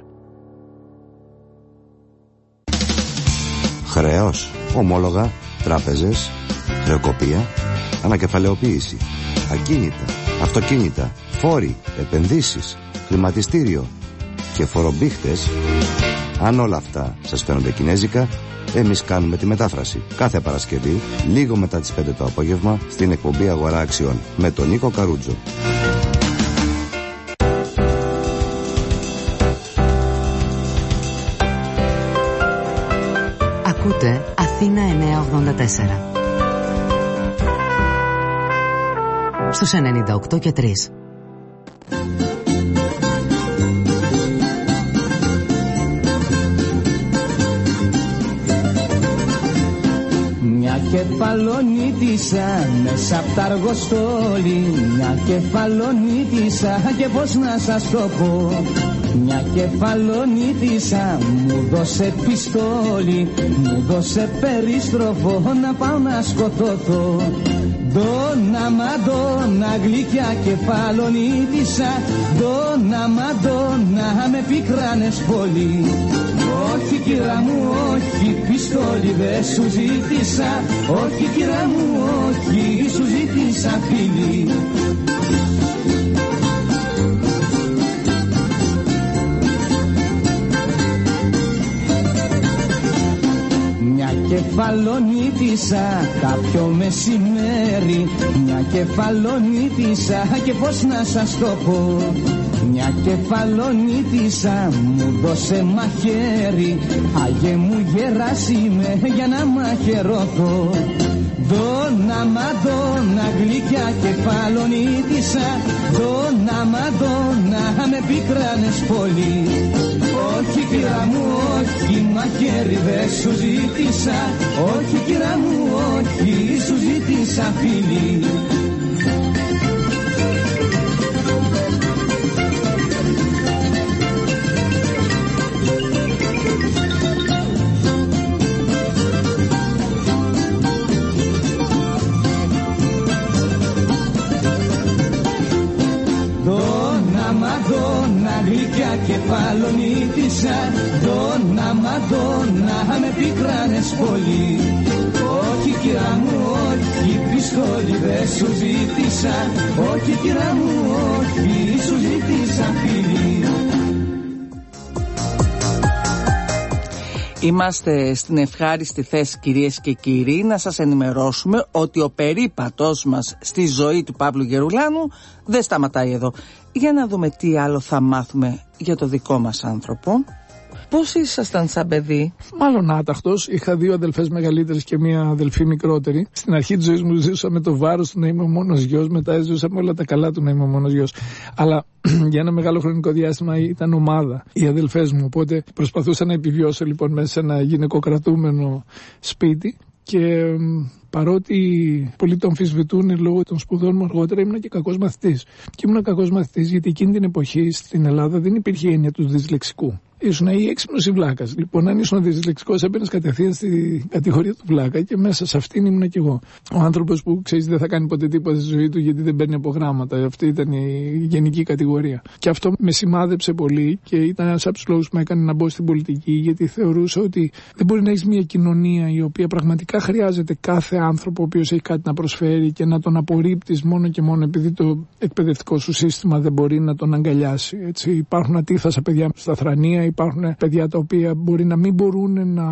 Χρέος, ομόλογα, τράπεζες, χρεοκοπία, ανακεφαλαιοποίηση, ακίνητα, αυτοκίνητα, φόροι, επενδύσεις, χρηματιστήριο και φορομπήχτες. Αν όλα αυτά σας φαίνονται κινέζικα, εμείς κάνουμε τη μετάφραση κάθε Παρασκευή λίγο μετά τις 5 το απόγευμα στην εκπομπή Αγορά Αξιών με τον Νίκο Καρούτζο. Ακούτε Αθήνα 984 στους 98 και 3. Μια κεφαλονίτισσα μέσα απ' τα αργοστόλη, μια κεφαλονίτισσα και πώς να σας το πω. Μια κεφαλονίτισσα μου δώσε πιστόλι, μου δώσε περίστροφο να πάω να σκοτωθώ. Ντόνα Μαντόνα γλυκιά κεφαλονίτισσα, Ντόνα Μαντόνα με πικράνες πολύ. Όχι κύρα μου όχι, πιστόλι δε σου ζήτησα, όχι κύρα μου όχι, σου ζήτησα φίλη. Μια κεφαλονίτισσα κάποιο μεσημέρι, μια κεφαλονίτισσα και πώς να σας το πω. Μια κεφαλονίτισσα μου δώσε μαχαίρι, αγέ μου γεράσιμε για να μαχαιρωθώ. Ντόνα Μαντόνα γλυκιά κεφαλονίτισσα, Ντόνα Μαντόνα με πικράνες πολύ. Όχι κύρα μου όχι, μαχαίρι δε σου ζήτησα, όχι κύρα μου όχι, σου ζήτησα φίλη. Γλυκιά κεφαλονίτισσα, Ντόνα Μαντόνα με πικράνες πολύ. Όχι κύρα μου όχι, πιστόλι δε σου ζήτησα, όχι κύρα μου όχι, σου ζήτησα φίλη. Είμαστε στην ευχάριστη θέση, κυρίες και κύριοι, να σας ενημερώσουμε ότι ο περίπατος μας στη ζωή του Παύλου Γερουλάνου δεν σταματάει εδώ. Για να δούμε τι άλλο θα μάθουμε για το δικό μας άνθρωπο. Πώς ήσασταν σαν παιδί? Μάλλον άταχτος. Είχα 2 αδελφές μεγαλύτερες και 1 αδελφή μικρότερη. Στην αρχή της ζωής μου ζούσα με το βάρος του να είμαι ο μόνος γιος. Μετά ζούσα με όλα τα καλά του να είμαι ο μόνος γιος. Αλλά για ένα μεγάλο χρονικό διάστημα ήταν ομάδα οι αδελφές μου. Οπότε προσπαθούσα να επιβιώσω λοιπόν μέσα σε ένα γυναικοκρατούμενο σπίτι. Και παρότι πολλοί το αμφισβητούν λόγω των σπουδών μου αργότερα, ήμουν και κακός μαθητής. Και ήμουν κακός μαθητής γιατί εκείνη την εποχή στην Ελλάδα δεν υπήρχε έννοια του δυσλεξικού. Ήσουν ή έξυπνος ή βλάκας. Λοιπόν, αν ήσουν δυσλεξικός, έμπαινες κατευθείαν στη κατηγορία του βλάκα και μέσα σε αυτήν ήμουν κι εγώ. Ο άνθρωπος που ξέρεις δεν θα κάνει ποτέ τίποτα στη ζωή του γιατί δεν παίρνει από γράμματα. Αυτή ήταν η γενική κατηγορία. Και αυτό με σημάδεψε πολύ και ήταν ένας από τους λόγους που με έκανε να μπω στην πολιτική, γιατί θεωρούσα ότι δεν μπορεί να έχεις μια κοινωνία η οποία πραγματικά χρειάζεται κάθε άνθρωπο ο οποίος έχει κάτι να προσφέρει και να τον απορρίπτεις μόνο και μόνο επειδή το εκπαιδευτικό σου σύστημα δεν μπορεί να τον αγκαλιάσει. Έτσι. Υπάρχουν ατίθασα παιδιά στα θρανία. Υπάρχουν παιδιά τα οποία μπορεί να μην μπορούν να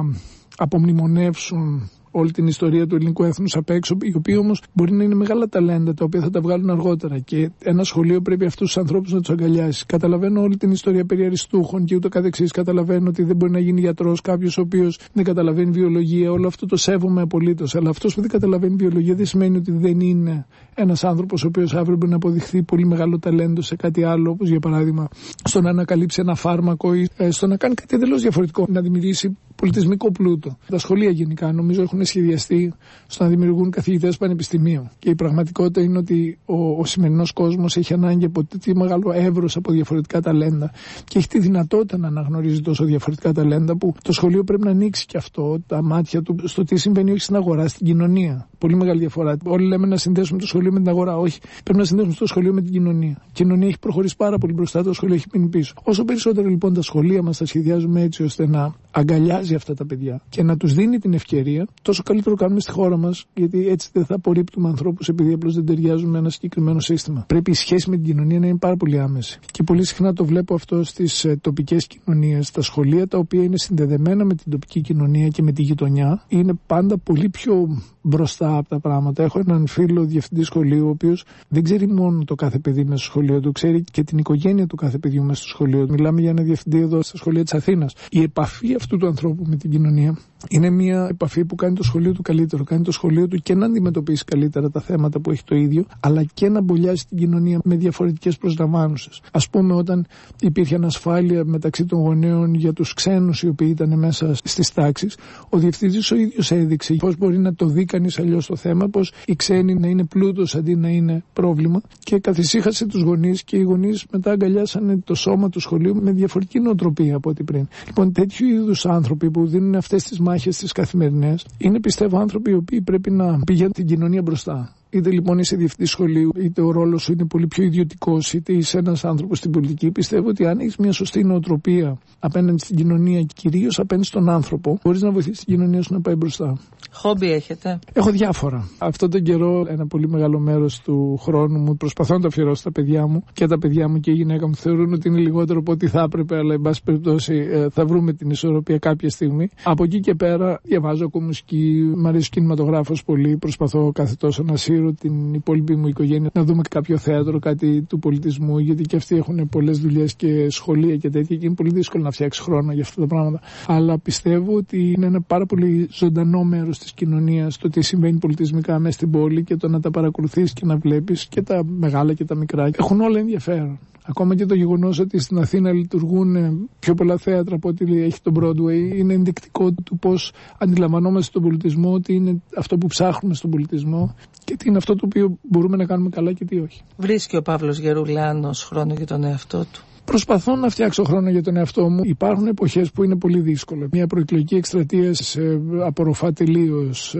απομνημονεύσουν όλη την ιστορία του ελληνικού έθνους απ' έξω, οι οποίοι όμως μπορεί να είναι μεγάλα ταλέντα τα οποία θα τα βγάλουν αργότερα. Και ένα σχολείο πρέπει αυτούς τους ανθρώπους να τους αγκαλιάσει. Καταλαβαίνω όλη την ιστορία περί αριστούχων και ούτω καθεξής. Καταλαβαίνω ότι δεν μπορεί να γίνει γιατρός κάποιος ο οποίος δεν καταλαβαίνει βιολογία. Όλο αυτό το σέβομαι απολύτως. Αλλά αυτός που δεν καταλαβαίνει βιολογία δεν σημαίνει ότι δεν είναι ένας άνθρωπος ο οποίος αύριο μπορεί να αποδειχθεί πολύ μεγάλο ταλέντο σε κάτι άλλο, όπως για παράδειγμα στο να ανακαλύψει ένα φάρμακο ή στο να κάνει κάτι εντελώς διαφορετικό, να δημιουργήσει πολιτισμικό πλούτο. Τα σχολεία γενικά νομίζω έχουν σχεδιαστεί στο να δημιουργούν καθηγητές πανεπιστημίου. Και η πραγματικότητα είναι ότι ο σημερινός κόσμος έχει ανάγκη από τέτοιο μεγάλο εύρος από διαφορετικά ταλέντα και έχει τη δυνατότητα να αναγνωρίζει τόσο διαφορετικά ταλέντα που το σχολείο πρέπει να ανοίξει και αυτό τα μάτια του στο τι συμβαίνει όχι στην αγορά, στην κοινωνία. Πολύ μεγάλη διαφορά. Όλοι λέμε να συνδέσουμε το σχολείο με την αγορά. Όχι. Πρέπει να συνδέσουμε το σχολείο με την κοινωνία. Η κοινωνία έχει προχωρήσει πάρα πολύ μπροστά, το σχολείο έχει μείνει πίσω. Όσο περισσότερο λοιπόν τα σχολεία μας τα σχεδιάζουμε έτσι ώστε να αγκαλιάζει αυτά τα παιδιά και να τους δίνει την ευκαιρία, τόσο καλύτερο κάνουμε στη χώρα μας, γιατί έτσι δεν θα απορρίπτουμε ανθρώπους επειδή απλώς δεν ταιριάζουν με ένα συγκεκριμένο σύστημα. Πρέπει η σχέση με την κοινωνία να είναι πάρα πολύ άμεση. Και πολύ συχνά το βλέπω αυτό στις τοπικές κοινωνίες. Τα σχολεία τα οποία είναι συνδεδεμένα με την τοπική κοινωνία και με τη γειτονιά είναι πάντα πολύ πιο μπροστά από τα πράγματα. Έχω έναν φίλο διευθυντή σχολείου, ο οποίος δεν ξέρει μόνο το κάθε παιδί μέσα στο σχολείο του, ξέρει και την οικογένεια του κάθε παιδιού μέσα στο σχολείο. Μιλάμε για ένα διευθυντή εδώ στα σχολεία της Αθήνας. Η επαφή αυτού του ανθρώπου με την κοινωνία είναι μια επαφή που κάνει το σχολείο του καλύτερο. Κάνει το σχολείο του και να αντιμετωπίσει καλύτερα τα θέματα που έχει το ίδιο, αλλά και να μπολιάσει την κοινωνία με διαφορετικές προσλαμβάνουσες. Ας πούμε, όταν υπήρχε ανασφάλεια μεταξύ των γονέων για τους ξένους οι οποίοι ήταν μέσα στις τάξεις, ο διευθυντής ο ίδιος έδειξε πώς μπορεί να το δει κανείς αλλιώς το θέμα, πώς οι ξένοι να είναι πλούτος αντί να είναι πρόβλημα, και καθησύχασε τους γονείς και οι γονείς μετά αγκαλιάσανε το σώμα του σχολείου με διαφορετική νοοτροπία από ό,τι πριν. Λοιπόν, τέτοιου είδους άνθρωποι που δίνουν αυτές τις μάχες στις καθημερινές είναι, πιστεύω, άνθρωποι οι οποίοι πρέπει να πηγαίνουν την κοινωνία μπροστά. Είτε λοιπόν είσαι διευθυντής σχολείου, είτε ο ρόλος σου είναι πολύ πιο ιδιωτικός, είτε είσαι ένας άνθρωπος στην πολιτική, πιστεύω ότι αν έχεις μια σωστή νοοτροπία απέναντι στην κοινωνία και κυρίως απέναντι στον άνθρωπο, μπορείς να βοηθήσεις την κοινωνία σου να πάει μπροστά. Χόμπι έχετε? Έχω διάφορα. Αυτόν τον καιρό, ένα πολύ μεγάλο μέρος του χρόνου μου προσπαθώ να το αφιερώσω στα παιδιά μου, και τα παιδιά μου και η γυναίκα μου θεωρούν ότι είναι λιγότερο από ό,τι θα έπρεπε, αλλά εν πάση περιπτώσει θα βρούμε την ισορροπία κάποια στιγμή. Από εκεί και πέρα διαβάζω, ακούω μουσική, μου αρέσει ο κινηματογράφος πολύ, προσπαθώ κάθε τόσο να σύρω την υπόλοιπη μου οικογένεια να δούμε κάποιο θέατρο, κάτι του πολιτισμού, γιατί και αυτοί έχουν πολλές δουλειές και σχολεία και τέτοια και είναι πολύ δύσκολο να φτιάξει χρόνο για αυτά τα πράγματα. Αλλά πιστεύω ότι είναι ένα πάρα πολύ ζωντανό μέρος της κοινωνίας το τι συμβαίνει πολιτισμικά μέσα στην πόλη, και το να τα παρακολουθείς και να βλέπεις και τα μεγάλα και τα μικρά. Έχουν όλα ενδιαφέρον. Ακόμα και το γεγονός ότι στην Αθήνα λειτουργούν πιο πολλά θέατρα από ό,τι έχει το Broadway είναι ενδεικτικό του πώς αντιλαμβανόμαστε τον πολιτισμό, ότι είναι αυτό που ψάχνουμε στον πολιτισμό και τι είναι αυτό το οποίο μπορούμε να κάνουμε καλά και τι όχι. Βρίσκει ο Παύλος Γερουλάνος χρόνο για τον εαυτό του? Προσπαθώ να φτιάξω χρόνο για τον εαυτό μου. Υπάρχουν εποχές που είναι πολύ δύσκολο. Μια προεκλογική εκστρατεία σε απορροφά τελείως.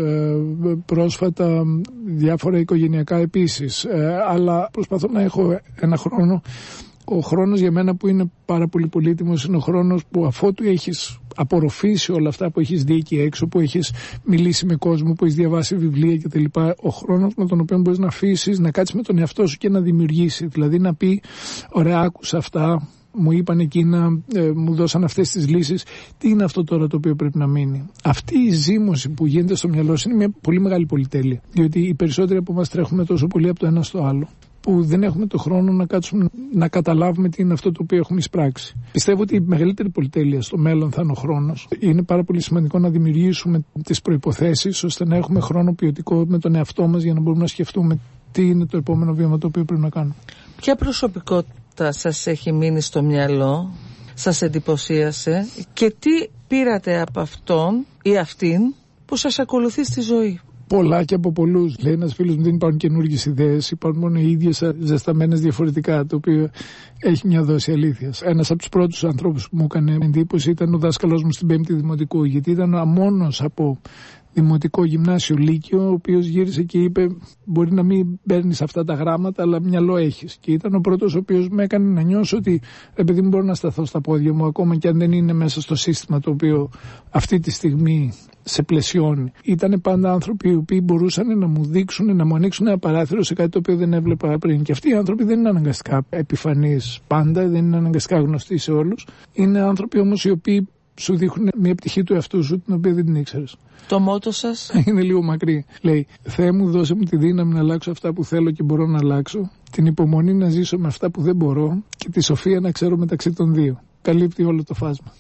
Πρόσφατα διάφορα οικογενειακά επίσης. Αλλά προσπαθώ να έχω ένα χρόνο. Ο χρόνος για μένα που είναι πάρα πολύ πολύτιμος είναι ο χρόνος που αφότου έχεις απορροφήσει όλα αυτά που έχεις δει εκεί έξω, που έχεις μιλήσει με κόσμο, που έχεις διαβάσει βιβλία κτλ. Ο χρόνος με τον οποίο μπορείς να αφήσεις, να κάτσεις με τον εαυτό σου και να δημιουργήσει. Δηλαδή να πει, ωραία, άκουσα αυτά, μου είπαν εκείνα, μου δώσαν αυτές τις λύσεις, τι είναι αυτό τώρα το οποίο πρέπει να μείνει? Αυτή η ζήμωση που γίνεται στο μυαλό σου είναι μια πολύ μεγάλη πολυτέλεια. Διότι οι περισσότεροι από εμάς τρέχουμε τόσο πολύ από το ένα στο άλλο, που δεν έχουμε το χρόνο να κάτσουμε να καταλάβουμε τι είναι αυτό το οποίο έχουμε εισπράξει. Πιστεύω ότι η μεγαλύτερη πολυτέλεια στο μέλλον θα είναι ο χρόνος. Είναι πάρα πολύ σημαντικό να δημιουργήσουμε τις προϋποθέσεις ώστε να έχουμε χρόνο ποιοτικό με τον εαυτό μας για να μπορούμε να σκεφτούμε τι είναι το επόμενο βήμα το οποίο πρέπει να κάνουμε. Ποια προσωπικότητα σας έχει μείνει στο μυαλό, σας εντυπωσίασε και τι πήρατε από αυτόν ή αυτήν που σας ακολουθεί στη ζωή? Πολλά και από πολλούς. Λέει ένας φίλος μου, δεν υπάρχουν καινούργιες ιδέες, υπάρχουν μόνο οι ίδιες ζεσταμένες διαφορετικά, το οποίο έχει μια δόση αλήθειας. Ένας από τους πρώτους ανθρώπους που μου έκανε εντύπωση ήταν ο δάσκαλός μου στην 5η Δημοτικού, γιατί ήταν ο μόνος από δημοτικό, γυμνάσιο, λύκειο, ο οποίος γύρισε και είπε: μπορεί να μην παίρνεις αυτά τα γράμματα, αλλά μυαλό έχεις. Και ήταν ο πρώτος ο οποίος με έκανε να νιώσω ότι επειδή μπορώ να σταθώ στα πόδια μου, ακόμα και αν δεν είναι μέσα στο σύστημα το οποίο αυτή τη στιγμή σε πλαισιώνει. Ήταν πάντα άνθρωποι οι οποίοι μπορούσαν να μου δείξουν, να μου ανοίξουν ένα παράθυρο σε κάτι το οποίο δεν έβλεπα πριν. Και αυτοί οι άνθρωποι δεν είναι αναγκαστικά επιφανείς πάντα, δεν είναι αναγκαστικά γνωστοί σε όλους. Είναι άνθρωποι όμως οι οποίοι σου δείχνουν μια πτυχή του εαυτού σου την οποία δεν την ήξερες. Το μότο σας είναι λίγο μακρύ. Λέει: Θεέ μου, δώσε μου τη δύναμη να αλλάξω αυτά που θέλω και μπορώ να αλλάξω, την υπομονή να ζήσω με αυτά που δεν μπορώ και τη σοφία να ξέρω μεταξύ των δύο. Καλύπτει όλο το φάσμα.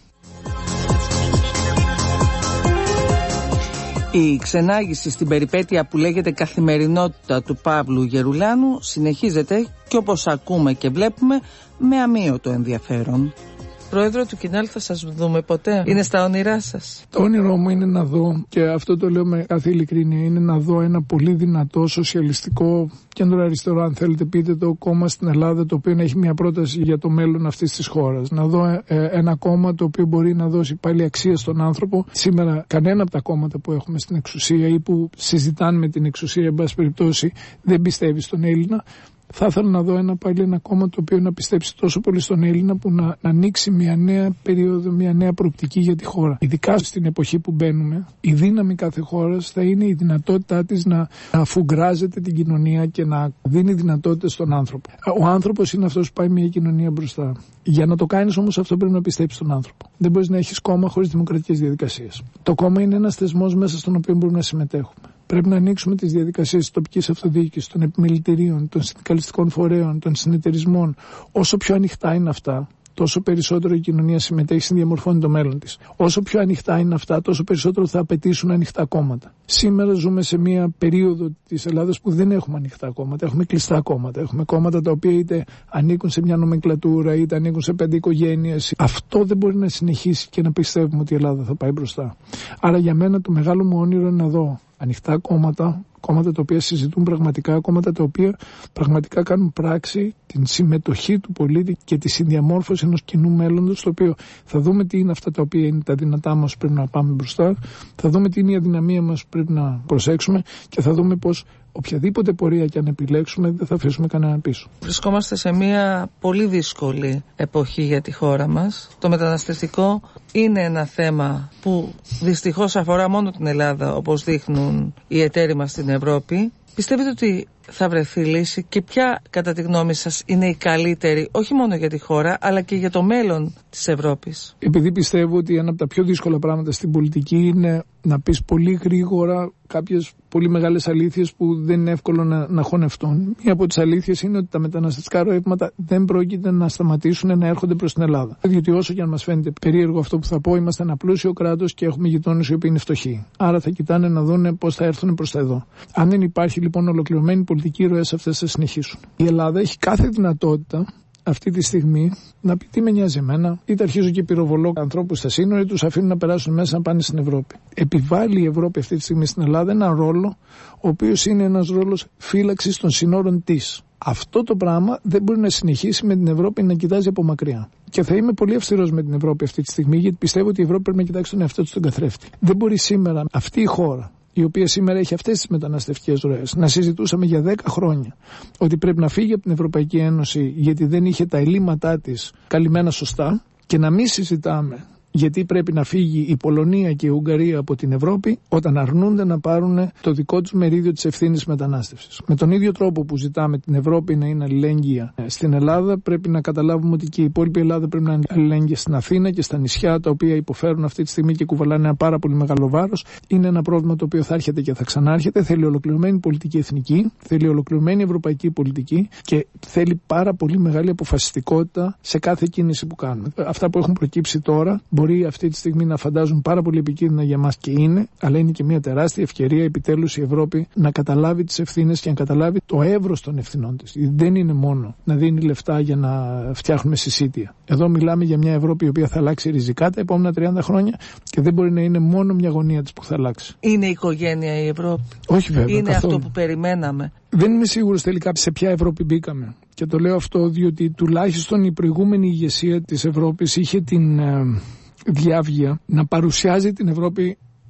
Η ξενάγηση στην περιπέτεια που λέγεται καθημερινότητα του Παύλου Γερουλάνου συνεχίζεται και όπως ακούμε και βλέπουμε με αμείωτο ενδιαφέρον. Πρόεδρο του Κινάλ, θα σας δούμε ποτέ? Είναι στα όνειρά σας? Το όνειρό μου είναι να δω, και αυτό το λέω με κάθε ειλικρίνεια, είναι να δω ένα πολύ δυνατό σοσιαλιστικό κέντρο αριστερό, αν θέλετε πείτε το, κόμμα στην Ελλάδα, το οποίο να έχει μια πρόταση για το μέλλον αυτής της χώρας. Να δω ένα κόμμα το οποίο μπορεί να δώσει πάλι αξία στον άνθρωπο. Σήμερα κανένα από τα κόμματα που έχουμε στην εξουσία ή που συζητάνε με την εξουσία, εν πάση περιπτώσει, δεν πιστεύει στον Έλληνα. Θα ήθελα να δω πάλι ένα κόμμα το οποίο να πιστέψει τόσο πολύ στον Έλληνα που να ανοίξει μια νέα περίοδο, μια νέα προοπτική για τη χώρα. Ειδικά στην εποχή που μπαίνουμε, η δύναμη κάθε χώρας θα είναι η δυνατότητά της να αφουγκράζεται την κοινωνία και να δίνει δυνατότητες στον άνθρωπο. Ο άνθρωπος είναι αυτός που πάει μια κοινωνία μπροστά. Για να το κάνεις όμως αυτό πρέπει να πιστέψεις στον άνθρωπο. Δεν μπορείς να έχεις κόμμα χωρίς δημοκρατικές διαδικασίες. Το κόμμα είναι ένας θεσμός μέσα στον οποίο μπορούμε να συμμετέχουμε. Πρέπει να ανοίξουμε τις διαδικασίες της τοπικής αυτοδιοίκησης, των επιμελητηρίων, των συνδικαλιστικών φορέων, των συνεταιρισμών. Όσο πιο ανοιχτά είναι αυτά, τόσο περισσότερο η κοινωνία συμμετέχει, συνδιαμορφώνει το μέλλον της. Όσο πιο ανοιχτά είναι αυτά, τόσο περισσότερο θα απαιτήσουν ανοιχτά κόμματα. Σήμερα ζούμε σε μια περίοδο της Ελλάδας που δεν έχουμε ανοιχτά κόμματα, έχουμε κλειστά κόμματα. Έχουμε κόμματα τα οποία είτε ανήκουν σε μια νομενκλατούρα, είτε ανήκουν σε 5 οικογένειες. Αυτό δεν μπορεί να συνεχίσει και να πιστεύουμε ότι η Ελλάδα θα πάει μπροστά. Άρα για μένα το μεγάλο μου όνειρο είναι να δω ανοιχτά κόμματα, κόμματα τα οποία συζητούν πραγματικά, κόμματα τα οποία πραγματικά κάνουν πράξη την συμμετοχή του πολίτη και τη συνδιαμόρφωση ενός κοινού μέλλοντος, το οποίο θα δούμε τι είναι αυτά τα οποία είναι τα δυνατά μας που πρέπει να πάμε μπροστά, θα δούμε τι είναι η αδυναμία μας που πρέπει να προσέξουμε και θα δούμε πως οποιαδήποτε πορεία και αν επιλέξουμε δεν θα αφήσουμε κανέναν πίσω. Βρισκόμαστε σε μια πολύ δύσκολη εποχή για τη χώρα μας. Το μεταναστευτικό είναι ένα θέμα που δυστυχώς αφορά μόνο την Ελλάδα, όπως δείχνουν οι εταίροι μας στην Ευρώπη. Πιστεύετε ότι θα βρεθεί λύση και ποια κατά τη γνώμη σας είναι η καλύτερη, όχι μόνο για τη χώρα αλλά και για το μέλλον της Ευρώπης? Επειδή πιστεύω ότι ένα από τα πιο δύσκολα πράγματα στην πολιτική είναι να πεις πολύ γρήγορα κάποιες πολύ μεγάλες αλήθειες που δεν είναι εύκολο να χωνευτούν. Μία από τις αλήθειες είναι ότι τα μεταναστευτικά ρεύματα δεν πρόκειται να σταματήσουν να έρχονται προς την Ελλάδα. Διότι όσο και αν μας φαίνεται περίεργο αυτό που θα πω, είμαστε ένα πλούσιο κράτος και έχουμε γειτόνες οι οποίοι είναι φτωχοί. Άρα θα κοιτάνε να δουν πώς θα έρθουν προς τα εδώ. Αν δεν υπάρχει λοιπόν ολοκληρωμένη πολιτική, οι ροές αυτές θα συνεχίσουν. Η Ελλάδα έχει κάθε δυνατότητα αυτή τη στιγμή να πει τι με νοιάζει εμένα, είτε αρχίζω και πυροβολώ ανθρώπους στα σύνορα, τους αφήνουν να περάσουν μέσα να πάνε στην Ευρώπη. Επιβάλλει η Ευρώπη αυτή τη στιγμή στην Ελλάδα ένα ρόλο, ο οποίος είναι ένας ρόλος φύλαξης των συνόρων της. Αυτό το πράγμα δεν μπορεί να συνεχίσει με την Ευρώπη να κοιτάζει από μακριά. Και θα είμαι πολύ αυστηρός με την Ευρώπη αυτή τη στιγμή, γιατί πιστεύω ότι η Ευρώπη πρέπει να κοιτάξει τον εαυτό της τον καθρέφτη. Δεν μπορεί σήμερα αυτή η χώρα, η οποία σήμερα έχει αυτές τις μεταναστευτικές ροές, να συζητούσαμε για 10 χρόνια ότι πρέπει να φύγει από την Ευρωπαϊκή Ένωση γιατί δεν είχε τα ελλείμματά της καλυμμένα σωστά, και να μην συζητάμε γιατί πρέπει να φύγει η Πολωνία και η Ουγγαρία από την Ευρώπη όταν αρνούνται να πάρουν το δικό τους μερίδιο της ευθύνης μετανάστευσης. Με τον ίδιο τρόπο που ζητάμε την Ευρώπη να είναι αλληλέγγυα στην Ελλάδα, πρέπει να καταλάβουμε ότι και η υπόλοιπη Ελλάδα πρέπει να είναι αλληλέγγυα στην Αθήνα και στα νησιά, τα οποία υποφέρουν αυτή τη στιγμή και κουβαλάνε ένα πάρα πολύ μεγάλο βάρος. Είναι ένα πρόβλημα το οποίο θα έρχεται και θα ξανάρχεται. Θέλει ολοκληρωμένη πολιτική εθνική, θέλει ολοκληρωμένη ευρωπαϊκή πολιτική και θέλει πάρα πολύ μεγάλη αποφασιστικότητα σε κάθε κίνηση που κάνουμε. Αυτά που έχουν προκύψει τώρα μπορεί αυτή τη στιγμή να φαντάζουν πάρα πολύ επικίνδυνα για μας και είναι, αλλά είναι και μια τεράστια ευκαιρία επιτέλους η Ευρώπη να καταλάβει τις ευθύνες και να καταλάβει το εύρος των ευθυνών της. Δεν είναι μόνο να δίνει λεφτά για να φτιάχνουμε συσίτια. Εδώ μιλάμε για μια Ευρώπη η οποία θα αλλάξει ριζικά τα επόμενα 30 χρόνια και δεν μπορεί να είναι μόνο μια γωνία της που θα αλλάξει. Είναι η οικογένεια η Ευρώπη? Όχι βέβαια. Είναι καθόλου αυτό που περιμέναμε? Δεν είμαι σίγουρος τελικά σε ποια Ευρώπη μπήκαμε. Και το λέω αυτό διότι τουλάχιστον η προηγούμενη ηγεσία της Ευρώπης είχε την διάβγεια να παρουσιάζει την Ευρώπη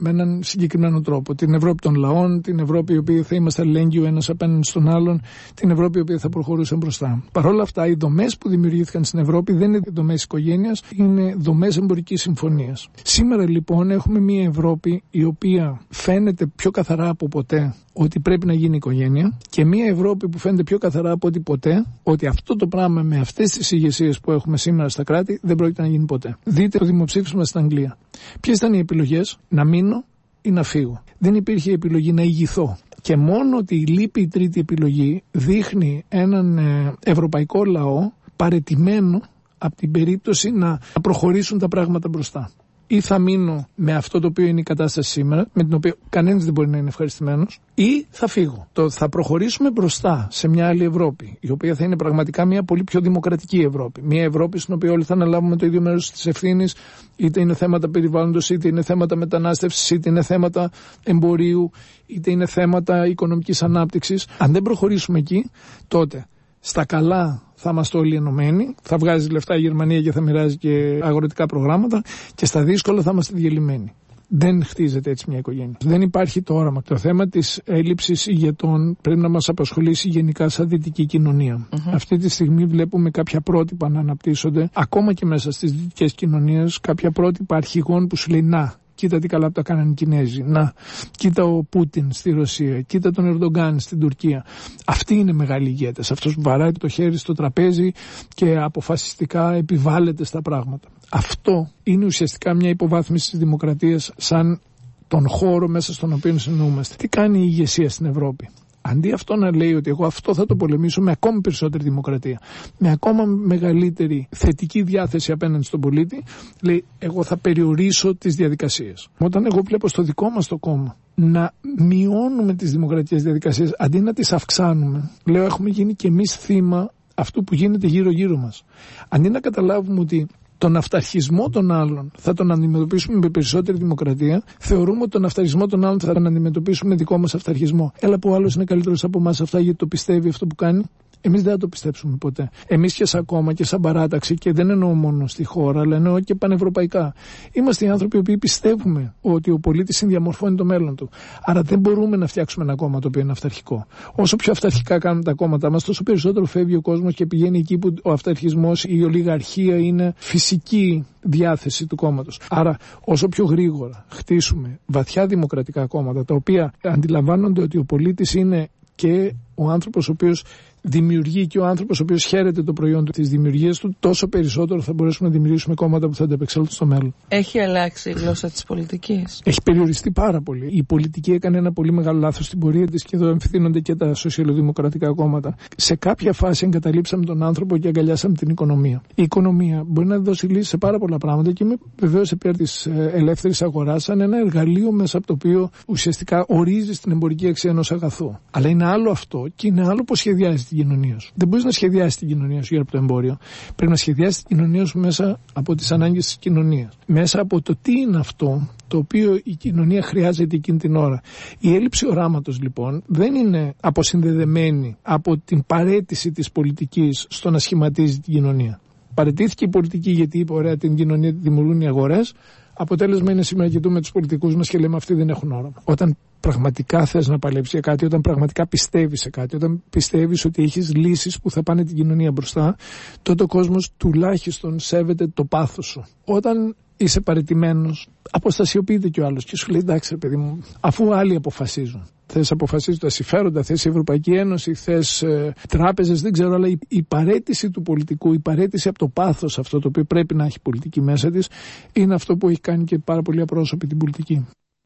με έναν συγκεκριμένο τρόπο. Την Ευρώπη των λαών, την Ευρώπη η οποία θα είμαστε αλληλέγγυοι ο ένας απέναντι στον άλλον, την Ευρώπη η οποία θα προχωρούσε μπροστά. Παρ' όλα αυτά, οι δομές που δημιουργήθηκαν στην Ευρώπη δεν είναι δομές οικογένειας, είναι δομές εμπορικής συμφωνίας. Σήμερα λοιπόν έχουμε μια Ευρώπη η οποία φαίνεται πιο καθαρά από ποτέ ότι πρέπει να γίνει οικογένεια και μια Ευρώπη που φαίνεται πιο καθαρά από ό,τι ποτέ ότι αυτό το πράγμα με αυτές τις ηγεσίες που έχουμε σήμερα στα κράτη δεν πρόκειται να γίνει ποτέ. Δείτε το δημοψήφισμα στην Αγγλία. Ποιες ήταν οι επιλογές? Να μείνω ή να φύγω. Δεν υπήρχε επιλογή να ηγηθώ. Και μόνο ότι λείπει η τρίτη επιλογή δείχνει έναν ευρωπαϊκό λαό παραιτημένο από την περίπτωση να προχωρήσουν τα πράγματα μπροστά. Ή θα μείνω με αυτό το οποίο είναι η κατάσταση σήμερα, με την οποία κανένας δεν μπορεί να είναι ευχαριστημένος, ή θα φύγω. Θα προχωρήσουμε μπροστά σε μια άλλη Ευρώπη, η οποία θα είναι πραγματικά μια πολύ πιο δημοκρατική Ευρώπη. Μια Ευρώπη στην οποία όλοι θα αναλάβουμε το ίδιο μέρος της ευθύνης, είτε είναι θέματα περιβάλλοντος, είτε είναι θέματα μετανάστευσης, είτε είναι θέματα εμπορίου, είτε είναι θέματα οικονομικής ανάπτυξης. Αν δεν προχωρήσουμε εκεί, τότε στα καλά θα είμαστε όλοι ενωμένοι, θα βγάζει λεφτά η Γερμανία και θα μοιράζει και αγροτικά προγράμματα, και στα δύσκολα θα είμαστε διαλυμένοι. Δεν χτίζεται έτσι μια οικογένεια. Δεν υπάρχει το όραμα. Το θέμα της έλλειψης ηγετών πρέπει να μας απασχολήσει γενικά σαν δυτική κοινωνία. Αυτή τη στιγμή βλέπουμε κάποια πρότυπα να αναπτύσσονται, ακόμα και μέσα στις δυτικές κοινωνίες, κάποια πρότυπα αρχηγών που σου λέει να. Κοίτα τι καλά που τα κάνανε οι Κινέζοι. Να, κοίτα ο Πούτιν στη Ρωσία. Κοίτα τον Ερντογκάν στην Τουρκία. Αυτοί είναι μεγάλοι ηγέτες. Αυτός που βαράει το χέρι στο τραπέζι και αποφασιστικά επιβάλλεται στα πράγματα. Αυτό είναι ουσιαστικά μια υποβάθμιση της δημοκρατίας σαν τον χώρο μέσα στον οποίο συνεννοούμαστε. Τι κάνει η ηγεσία στην Ευρώπη? Αντί αυτό να λέει ότι εγώ αυτό θα το πολεμήσω με ακόμη περισσότερη δημοκρατία, με ακόμα μεγαλύτερη θετική διάθεση απέναντι στον πολίτη, λέει εγώ θα περιορίσω τις διαδικασίες. Όταν εγώ βλέπω στο δικό μας το κόμμα να μειώνουμε τις δημοκρατικές διαδικασίες αντί να τις αυξάνουμε, λέω έχουμε γίνει και εμείς θύμα αυτού που γίνεται γύρω-γύρω μας. Αντί να καταλάβουμε ότι τον αυταρχισμό των άλλων θα τον αντιμετωπίσουμε με περισσότερη δημοκρατία, θεωρούμε ότι τον αυταρχισμό των άλλων θα τον αντιμετωπίσουμε με δικό μας αυταρχισμό. Έλα που ο άλλος είναι καλύτερος από εμάς αυτά γιατί το πιστεύει αυτό που κάνει. Εμείς δεν θα το πιστέψουμε ποτέ. Εμείς και σαν κόμμα και σαν παράταξη, και δεν εννοώ μόνο στη χώρα, αλλά εννοώ και πανευρωπαϊκά. Είμαστε οι άνθρωποι οι οποίοι πιστεύουμε ότι ο πολίτης συνδιαμορφώνει το μέλλον του. Άρα δεν μπορούμε να φτιάξουμε ένα κόμμα το οποίο είναι αυταρχικό. Όσο πιο αυταρχικά κάνουμε τα κόμματά μας, τόσο περισσότερο φεύγει ο κόσμος και πηγαίνει εκεί που ο αυταρχισμός, η ολιγαρχία είναι φυσική διάθεση του κόμματος. Άρα όσο πιο γρήγορα χτίσουμε βαθιά δημοκρατικά κόμματα, τα οποία αντιλαμβάνονται ότι ο πολίτης είναι και ο άνθρωπος ο οποίος δημιουργεί και ο άνθρωπος ο οποίος χαίρεται το προϊόν της δημιουργίας του, τόσο περισσότερο θα μπορέσουμε να δημιουργήσουμε κόμματα που θα ανταπεξέλθουν στο μέλλον. Έχει αλλάξει η γλώσσα της πολιτικής? Έχει περιοριστεί πάρα πολύ. Η πολιτική έκανε ένα πολύ μεγάλο λάθος στην πορεία της και εδώ εμφυθύνονται και τα σοσιαλδημοκρατικά κόμματα. Σε κάποια φάση εγκαταλείψαμε τον άνθρωπο και αγκαλιάσαμε την οικονομία. Η οικονομία μπορεί να δώσει λύση σε πάρα πολλά πράγματα και είμαι βεβαίως υπέρ της ελεύθερης αγοράς σαν ένα εργαλείο μέσα από το οποίο ουσιαστικά ορίζει την εμπορική αξία ενός αγαθού. Αλλά είναι άλλο αυτό και είναι άλλο πώς σχεδιάζει την κοινωνία σου. Δεν μπορείς να σχεδιάσεις την κοινωνία σου γύρω από το εμπόριο. Πρέπει να σχεδιάσεις την κοινωνία σου μέσα από τις ανάγκες της κοινωνίας. Μέσα από το τι είναι αυτό το οποίο η κοινωνία χρειάζεται εκείνη την ώρα. Η έλλειψη οράματος λοιπόν δεν είναι αποσυνδεδεμένη από την παραίτηση της πολιτικής στο να σχηματίζει την κοινωνία. Παραιτήθηκε η πολιτική γιατί είπε ωραία την κοινωνία δημιουργούν οι αγορές. Αποτέλεσμα είναι σήμερα κοιτούμε τους πολιτικούς μας και λέμε αυτοί δεν έχουν όραμα. Όταν πραγματικά θες να παλέψεις για κάτι, όταν πραγματικά πιστεύεις σε κάτι, όταν πιστεύεις ότι έχεις λύσεις που θα πάνε την κοινωνία μπροστά, τότε ο κόσμος τουλάχιστον σέβεται το πάθος σου. Όταν είσαι παραιτημένος, αποστασιοποιείται και ο άλλος και σου λέει εντάξει παιδί μου, αφού άλλοι αποφασίζουν. Θες αποφασίζουν τα συμφέροντα, θες η Ευρωπαϊκή Ένωση, θες τράπεζες, δεν ξέρω, αλλά η παραίτηση του πολιτικού, η παραίτηση από το πάθος αυτό το οποίο πρέπει να έχει πολιτική μέσα της, είναι αυτό που έχει κάνει και πάρα πολύ απρόσωπη την πολιτική.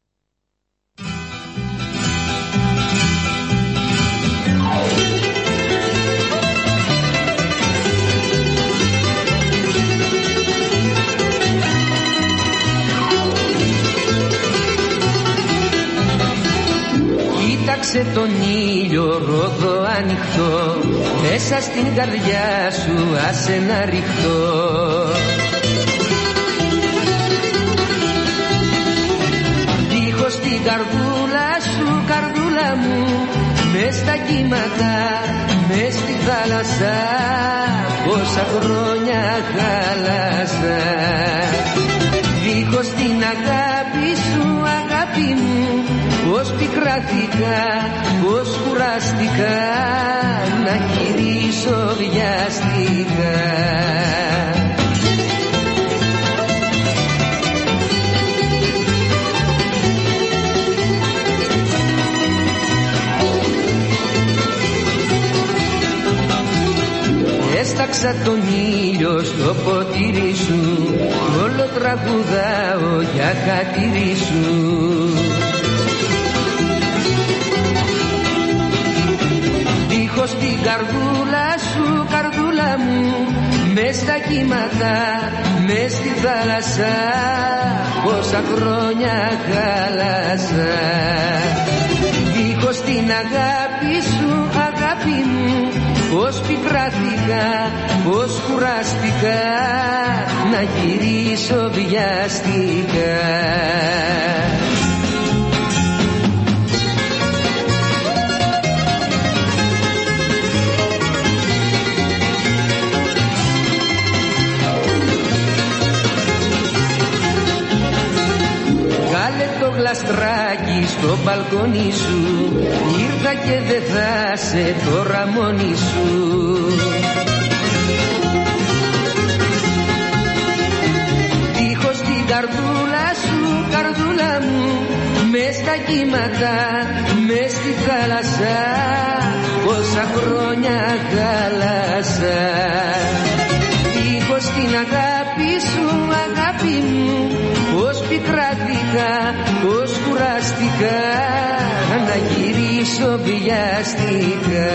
Κοίταξε τον ήλιο ρόδο ανοιχτό, μέσα στην καρδιά σου άσε να ρηχτώ. Δίχως την καρδούλα σου, καρδούλα μου, μες στα κύματα, μες στη θάλασσα, πόσα χρόνια χάλασα. Δίχως την αγάπη σου, αγάπη πως πικράθηκα, πως κουράστηκα, να γυρίσω βιαστικά. Έσταξα τον ήλιο στο ποτήρι σου, όλο τραγουδάω για χατήρι σου. Δίχως την καρδούλα σου, καρδούλα μου, μες στα κύματα, μες στη θάλασσα, πόσα χρόνια χάλασα. Δίχως την αγάπη σου, αγάπη μου, πως πικράθηκα, πως κουράστηκα, να γυρίσω βιαστικά. Κάλε το γλαστράκι στο μπαλκόνι σου, ήρθα και δε θα σε τώρα μόνη σου. Δίχως την καρδούλα σου, καρδούλα μου, μες στα κύματα, μες στη θάλασσα, πόσα χρόνια χάλασα. Δίχως την αγάπη σου, αγάπη μου, πως πικράθηκα, πως κουράστηκα, να γυρίσω βιαστικά.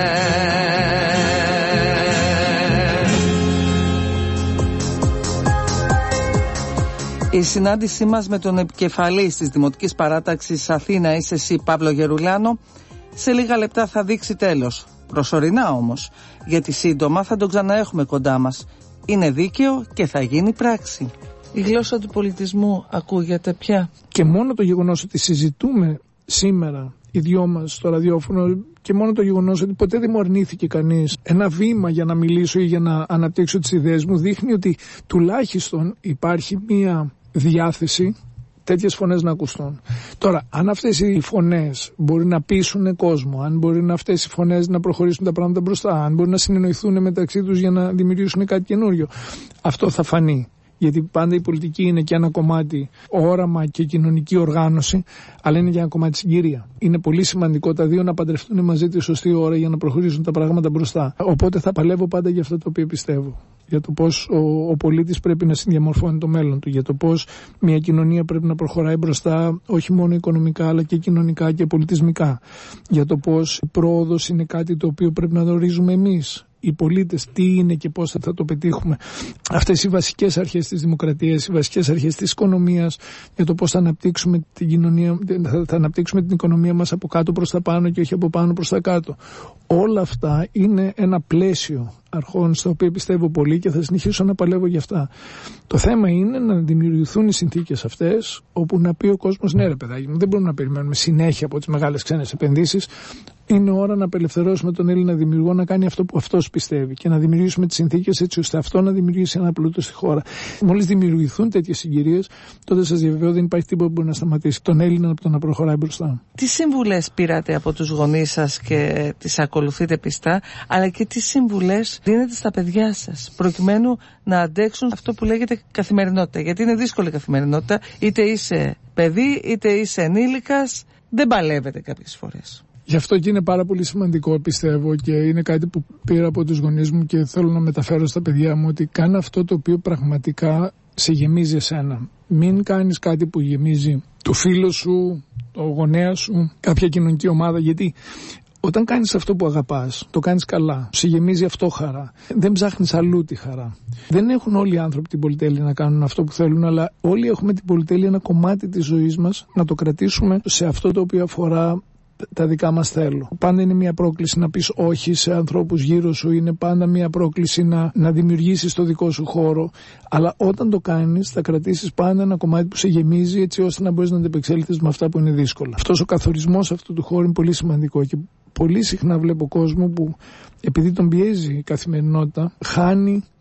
Η συνάντησή μας με τον επικεφαλής της Δημοτικής Παράταξης Αθήνα είσαι εσύ, Παύλο Γερουλάνο, σε λίγα λεπτά θα δείξει τέλος. Προσωρινά όμως, γιατί σύντομα θα τον ξαναέχουμε κοντά μας. Είναι δίκαιο και θα γίνει πράξη. Η γλώσσα του πολιτισμού ακούγεται πια. Και μόνο το γεγονός ότι συζητούμε σήμερα οι δυο μας στο ραδιόφωνο και μόνο το γεγονός ότι ποτέ δεν μου αρνήθηκε κανείς ένα βήμα για να μιλήσω ή για να αναπτύξω τις ιδέες μου, δείχνει ότι τουλάχιστον υπάρχει μία διάθεση τέτοιες φωνές να ακουστούν. Τώρα, αν αυτές οι φωνές μπορεί να πείσουν κόσμο, αν μπορεί αυτές οι φωνές να προχωρήσουν τα πράγματα μπροστά, αν μπορεί να συνεννοηθούν μεταξύ τους για να δημιουργήσουν κάτι καινούριο, αυτό θα φανεί. Γιατί πάντα η πολιτική είναι και ένα κομμάτι όραμα και κοινωνική οργάνωση, αλλά είναι και ένα κομμάτι συγκυρία. Είναι πολύ σημαντικό τα δύο να παντρευτούν μαζί τη σωστή ώρα για να προχωρήσουν τα πράγματα μπροστά. Οπότε θα παλεύω πάντα για αυτό το οποίο πιστεύω. Για το πώς ο πολίτης πρέπει να συνδιαμορφώνει το μέλλον του. Για το πώς μια κοινωνία πρέπει να προχωράει μπροστά, όχι μόνο οικονομικά, αλλά και κοινωνικά και πολιτισμικά. Για το πώς η πρόοδος είναι κάτι το οποίο πρέπει να γνωρίζουμε εμείς, οι πολίτες, τι είναι και πώς θα το πετύχουμε. Αυτές οι βασικές αρχές της δημοκρατίας, οι βασικές αρχές της οικονομίας, για το πώς θα αναπτύξουμε την κοινωνία, θα αναπτύξουμε την οικονομία μας από κάτω προς τα πάνω και όχι από πάνω προς τα κάτω. Όλα αυτά είναι ένα πλαίσιο αρχών στα οποία πιστεύω πολύ και θα συνεχίσω να παλεύω για αυτά. Το θέμα είναι να δημιουργηθούν οι συνθήκες αυτές όπου να πει ο κόσμος, ναι ρε παιδάκι μου, δεν μπορούμε να περιμένουμε συνέχεια από τις μεγάλες ξένες επενδύσεις. Είναι ώρα να απελευθερώσουμε τον Έλληνα δημιουργό να κάνει αυτό που αυτός πιστεύει και να δημιουργήσουμε τις συνθήκες έτσι ώστε αυτό να δημιουργήσει ένα πλούτο στη χώρα. Μόλις δημιουργηθούν τέτοιες συγκυρίες, τότε σας διαβεβαιώ δεν υπάρχει τίποτα που μπορεί να σταματήσει τον Έλληνα από το να προχωράει μπροστά. Τι συμβουλές πήρατε από τους γονείς σας και τις ακολουθείτε πιστά, αλλά και τι συμβουλές δίνετε στα παιδιά σας, προκειμένου να αντέξουν αυτό που λέγεται καθημερινότητα? Γιατί είναι δύσκολη η καθημερινότητα, είτε είσαι παιδί είτε είσαι ενήλικας, δεν παλεύετε κάποιες φορές. Γι' αυτό και είναι πάρα πολύ σημαντικό, πιστεύω, και είναι κάτι που πήρα από τους γονείς μου και θέλω να μεταφέρω στα παιδιά μου, ότι κάνε αυτό το οποίο πραγματικά σε γεμίζει εσένα. Μην κάνεις κάτι που γεμίζει το φίλο σου, το γονέα σου, κάποια κοινωνική ομάδα, γιατί όταν κάνεις αυτό που αγαπάς, το κάνεις καλά, σε γεμίζει αυτό χαρά. Δεν ψάχνεις αλλού τη χαρά. Δεν έχουν όλοι οι άνθρωποι την πολυτέλεια να κάνουν αυτό που θέλουν, αλλά όλοι έχουμε την πολυτέλεια ένα κομμάτι της ζωής μας να το κρατήσουμε σε αυτό το οποίο αφορά τα δικά μας θέλω. Πάντα είναι μια πρόκληση να πεις όχι σε ανθρώπους γύρω σου, είναι πάντα μια πρόκληση να δημιουργήσεις το δικό σου χώρο, αλλά όταν το κάνεις θα κρατήσεις πάντα ένα κομμάτι που σε γεμίζει έτσι ώστε να μπορείς να αντεπεξέλθεις με αυτά που είναι δύσκολα. Αυτός ο καθορισμός αυτού του χώρου είναι πολύ σημαντικό και πολύ συχνά βλέπω κόσμο που επειδή τον πιέζει η καθημερινότητα χάνει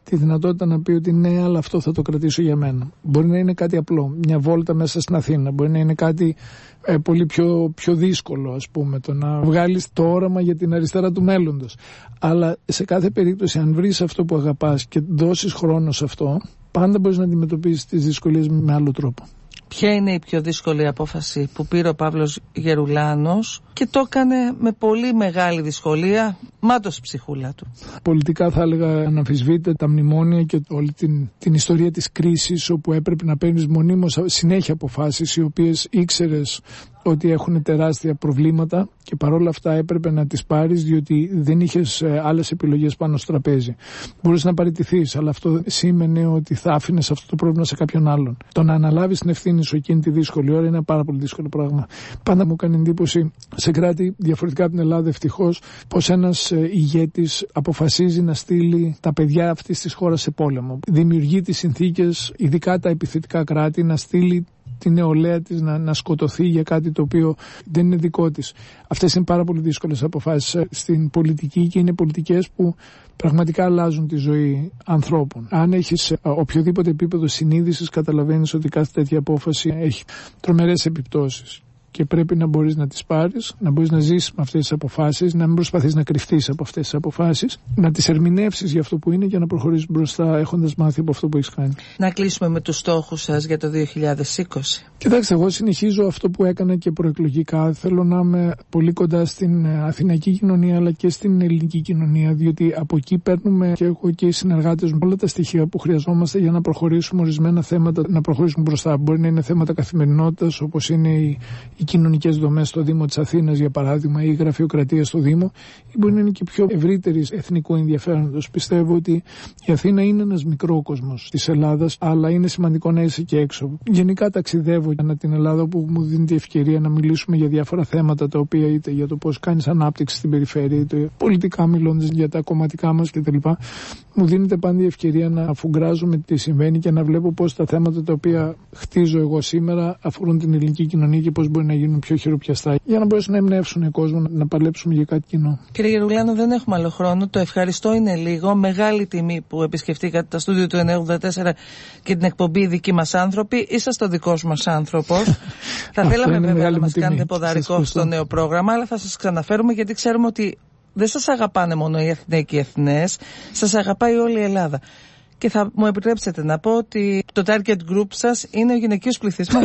τη δυνατότητα να πει ότι ναι, αλλά αυτό θα το κρατήσω για μένα. Μπορεί να είναι κάτι απλό, μια βόλτα μέσα στην Αθήνα, μπορεί να είναι κάτι πολύ πιο δύσκολο, ας πούμε, το να βγάλεις το όραμα για την αριστερά του μέλλοντος. Αλλά σε κάθε περίπτωση, αν βρεις αυτό που αγαπάς και δώσεις χρόνο σε αυτό, πάντα μπορείς να αντιμετωπίσεις τις δυσκολίες με άλλο τρόπο. Ποια είναι η πιο δύσκολη απόφαση που πήρε ο Παύλος Γερουλάνος και το έκανε με πολύ μεγάλη δυσκολία, μάτως η ψυχούλα του? Πολιτικά θα έλεγα αναμφισβήτητα τα μνημόνια και όλη την ιστορία της κρίσης, όπου έπρεπε να παίρνεις μονίμως συνέχεια αποφάσεις οι οποίες ήξερες ότι έχουν τεράστια προβλήματα και παρόλα αυτά έπρεπε να τις πάρεις, διότι δεν είχες άλλες επιλογές πάνω στο τραπέζι. Μπορείς να παραιτηθείς, αλλά αυτό σήμαινε ότι θα άφηνες αυτό το πρόβλημα σε κάποιον άλλον. Το να αναλάβεις την ευθύνη σου εκείνη τη δύσκολη ώρα είναι ένα πάρα πολύ δύσκολο πράγμα. Πάντα μου έκανε εντύπωση σε κράτη διαφορετικά από την Ελλάδα, ευτυχώς, πως ένας ηγέτης αποφασίζει να στείλει τα παιδιά αυτής της χώρας σε πόλεμο. Δημιουργεί τις συνθήκες, ειδικά τα επιθετικά κράτη, να στείλει την νεολαία της να σκοτωθεί για κάτι το οποίο δεν είναι δικό της. Αυτές είναι πάρα πολύ δύσκολες αποφάσεις στην πολιτική και είναι πολιτικές που πραγματικά αλλάζουν τη ζωή ανθρώπων. Αν έχεις οποιοδήποτε επίπεδο συνείδησης, καταλαβαίνεις ότι κάθε τέτοια απόφαση έχει τρομερές επιπτώσεις. Και πρέπει να μπορείς να τις πάρεις, να μπορείς να ζήσεις με αυτές τις αποφάσεις, να μην προσπαθείς να κρυφτείς από αυτές τις αποφάσεις, να τις ερμηνεύσεις για αυτό που είναι και να προχωρήσεις μπροστά έχοντας μάθει από αυτό που έχεις κάνει. Να κλείσουμε με τους στόχους σας για το 2020. Κοιτάξτε, εγώ συνεχίζω αυτό που έκανα και προεκλογικά. Θέλω να είμαι πολύ κοντά στην αθηναϊκή κοινωνία αλλά και στην ελληνική κοινωνία, διότι από εκεί παίρνουμε και εγώ και οι συνεργάτες μου όλα τα στοιχεία που χρειαζόμαστε για να προχωρήσουμε ορισμένα θέματα, να προχωρήσουμε μπροστά. Μπορεί να είναι θέματα καθημερινότητας, όπως είναι οι κοινωνικές δομές στο Δήμο της Αθήνας, για παράδειγμα, ή η γραφειοκρατία στο Δήμο, ή μπορεί να είναι και πιο ευρύτερης εθνικού ενδιαφέροντος. Πιστεύω ότι η Αθήνα είναι ένας μικρό κόσμος της Ελλάδας, αλλά είναι σημαντικό να είσαι και έξω. Γενικά ταξιδεύω ανά την Ελλάδα, που μου δίνει τη ευκαιρία να μιλήσουμε για διάφορα θέματα, τα οποία είτε για το πώς κάνεις ανάπτυξη στην περιφέρεια, είτε πολιτικά μιλώντας για τα κομματικά μας κτλ. Μου δίνεται πάντα η ευκαιρία να αφουγκράζομαι τι συμβαίνει και να βλέπω πώς τα θέματα τα οποία χτίζω εγώ σήμερα αφορούν την ελληνική κοινωνία και πώς μπορεί να γίνουν πιο χειροπιαστά, για να μπορέσουν να εμπνεύσουν κόσμο, να παλέψουμε για κάτι κοινό. Κύριε Γερουλάνο, δεν έχουμε άλλο χρόνο. Το ευχαριστώ είναι λίγο. Μεγάλη τιμή που επισκεφτήκατε τα στούντιο του 984 και την εκπομπή Δικοί μας άνθρωποι. Είσαστε ο δικός μας άνθρωπος. Θα θέλαμε βέβαια να μας κάνετε ποδαρικό στο νέο πρόγραμμα, αλλά θα σας ξαναφέρουμε, γιατί ξέρουμε ότι δεν σας αγαπάνε μόνο οι Αθηναίοι και οι Αθηναίες, σας αγαπάει όλη η Ελλάδα. Και θα μου επιτρέψετε να πω ότι το target group σας είναι ο γυναικείος πληθυσμός.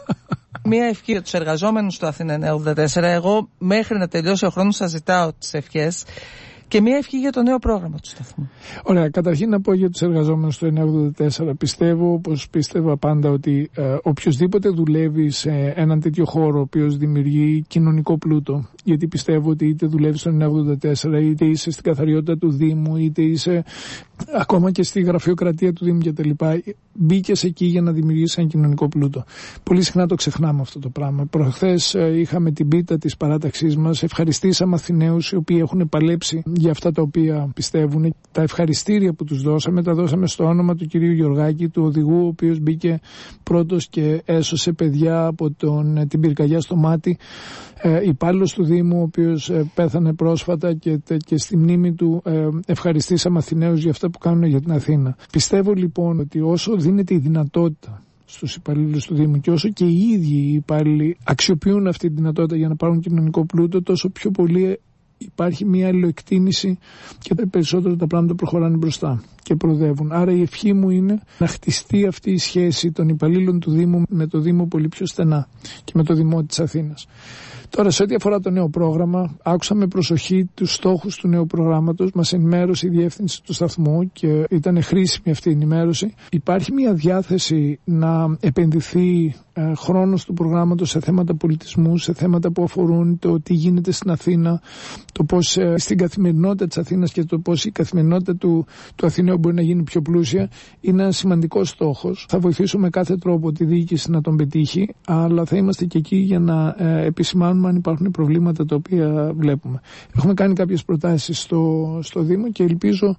Μία ευχή για τους εργαζόμενους στο Αθήνα 984. Εγώ μέχρι να τελειώσει ο χρόνος σας ζητάω τις ευχές. Και μία ευχή για το νέο πρόγραμμα του σταθμού. Ωραία, καταρχήν να πω για τους εργαζόμενους στο 984. Πιστεύω, όπως πίστευα πάντα, ότι οποιοσδήποτε δουλεύει σε έναν τέτοιο χώρο ο οποίος δημιουργεί κοινωνικό πλούτο, γιατί πιστεύω ότι είτε δουλεύει στο 984, είτε είσαι στην καθαριότητα του Δήμου, είτε είσαι ακόμα και στη γραφειοκρατία του Δήμου κτλ., μπήκες εκεί για να δημιουργήσεις ένα κοινωνικό πλούτο. Πολύ συχνά το ξεχνάμε αυτό το πράγμα. Προχθές είχαμε την πίτα της παράταξής μας. Ευχαριστήσαμε Αθηναίους οι οποίοι έχουν παλέψει για αυτά τα οποία πιστεύουν. Τα ευχαριστήρια που τους δώσαμε, τα δώσαμε στο όνομα του κυρίου Γεωργάκη, του οδηγού, ο οποίος μπήκε πρώτος και έσωσε παιδιά από την πυρκαγιά στο μάτι. Υπάλληλος του Δήμου, ο οποίος πέθανε πρόσφατα, και στη μνήμη του ευχαριστήσαμε Αθηναίους για αυτά που κάνουν για την Αθήνα. Πιστεύω λοιπόν ότι όσο δίνεται η δυνατότητα στους υπαλλήλους του Δήμου και όσο και οι ίδιοι οι υπάλληλοι αξιοποιούν αυτή τη δυνατότητα για να πάρουν κοινωνικό πλούτο, τόσο πιο πολύ υπάρχει μια αλληλοεκτίμηση και περισσότερο τα πράγματα προχωράνε μπροστά και προοδεύουν. Άρα η ευχή μου είναι να χτιστεί αυτή η σχέση των υπαλλήλων του Δήμου με το Δήμο πολύ πιο στενά και με το Δημό της Αθήνας. Τώρα, σε ό,τι αφορά το νέο πρόγραμμα, άκουσα με προσοχή τους στόχους του νέου προγράμματος. Μας ενημέρωσε η διεύθυνση του σταθμού και ήταν χρήσιμη αυτή η ενημέρωση. Υπάρχει μια διάθεση να επενδυθεί χρόνος του προγράμματος σε θέματα πολιτισμού, σε θέματα που αφορούν το τι γίνεται στην Αθήνα, το πώς στην καθημερινότητα της Αθήνας και το πώς η καθημερινότητα του Αθηναίου μπορεί να γίνει πιο πλούσια. Είναι ένα σημαντικός στόχος. Θα βοηθήσουμε με κάθε τρόπο τη διοίκηση να τον πετύχει, αλλά θα είμαστε και εκεί για να επισημάνουμε αν υπάρχουν προβλήματα τα οποία βλέπουμε. Έχουμε κάνει κάποιες προτάσεις στο Δήμο και ελπίζω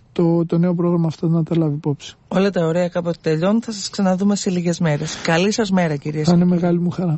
το νέο πρόγραμμα αυτό να τα λάβει υπόψη. Όλα τα ωραία κάποτε τελειώνουν. Θα σας ξαναδούμε σε λίγες μέρες. Καλή σας μέρα, κυρίες. Θα είναι μεγάλη μου χαρά.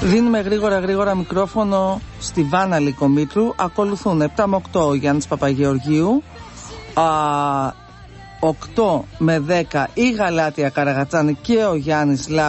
Δίνουμε γρήγορα μικρόφωνο στη Βάνα Λυκομήτρου. Ακολουθούν 7 με 8 ο Γιάννης Παπαγεωργίου, 8 με 10 η Γαλάτια Καραγατσάνη και ο Γιάννης Λάμπρος.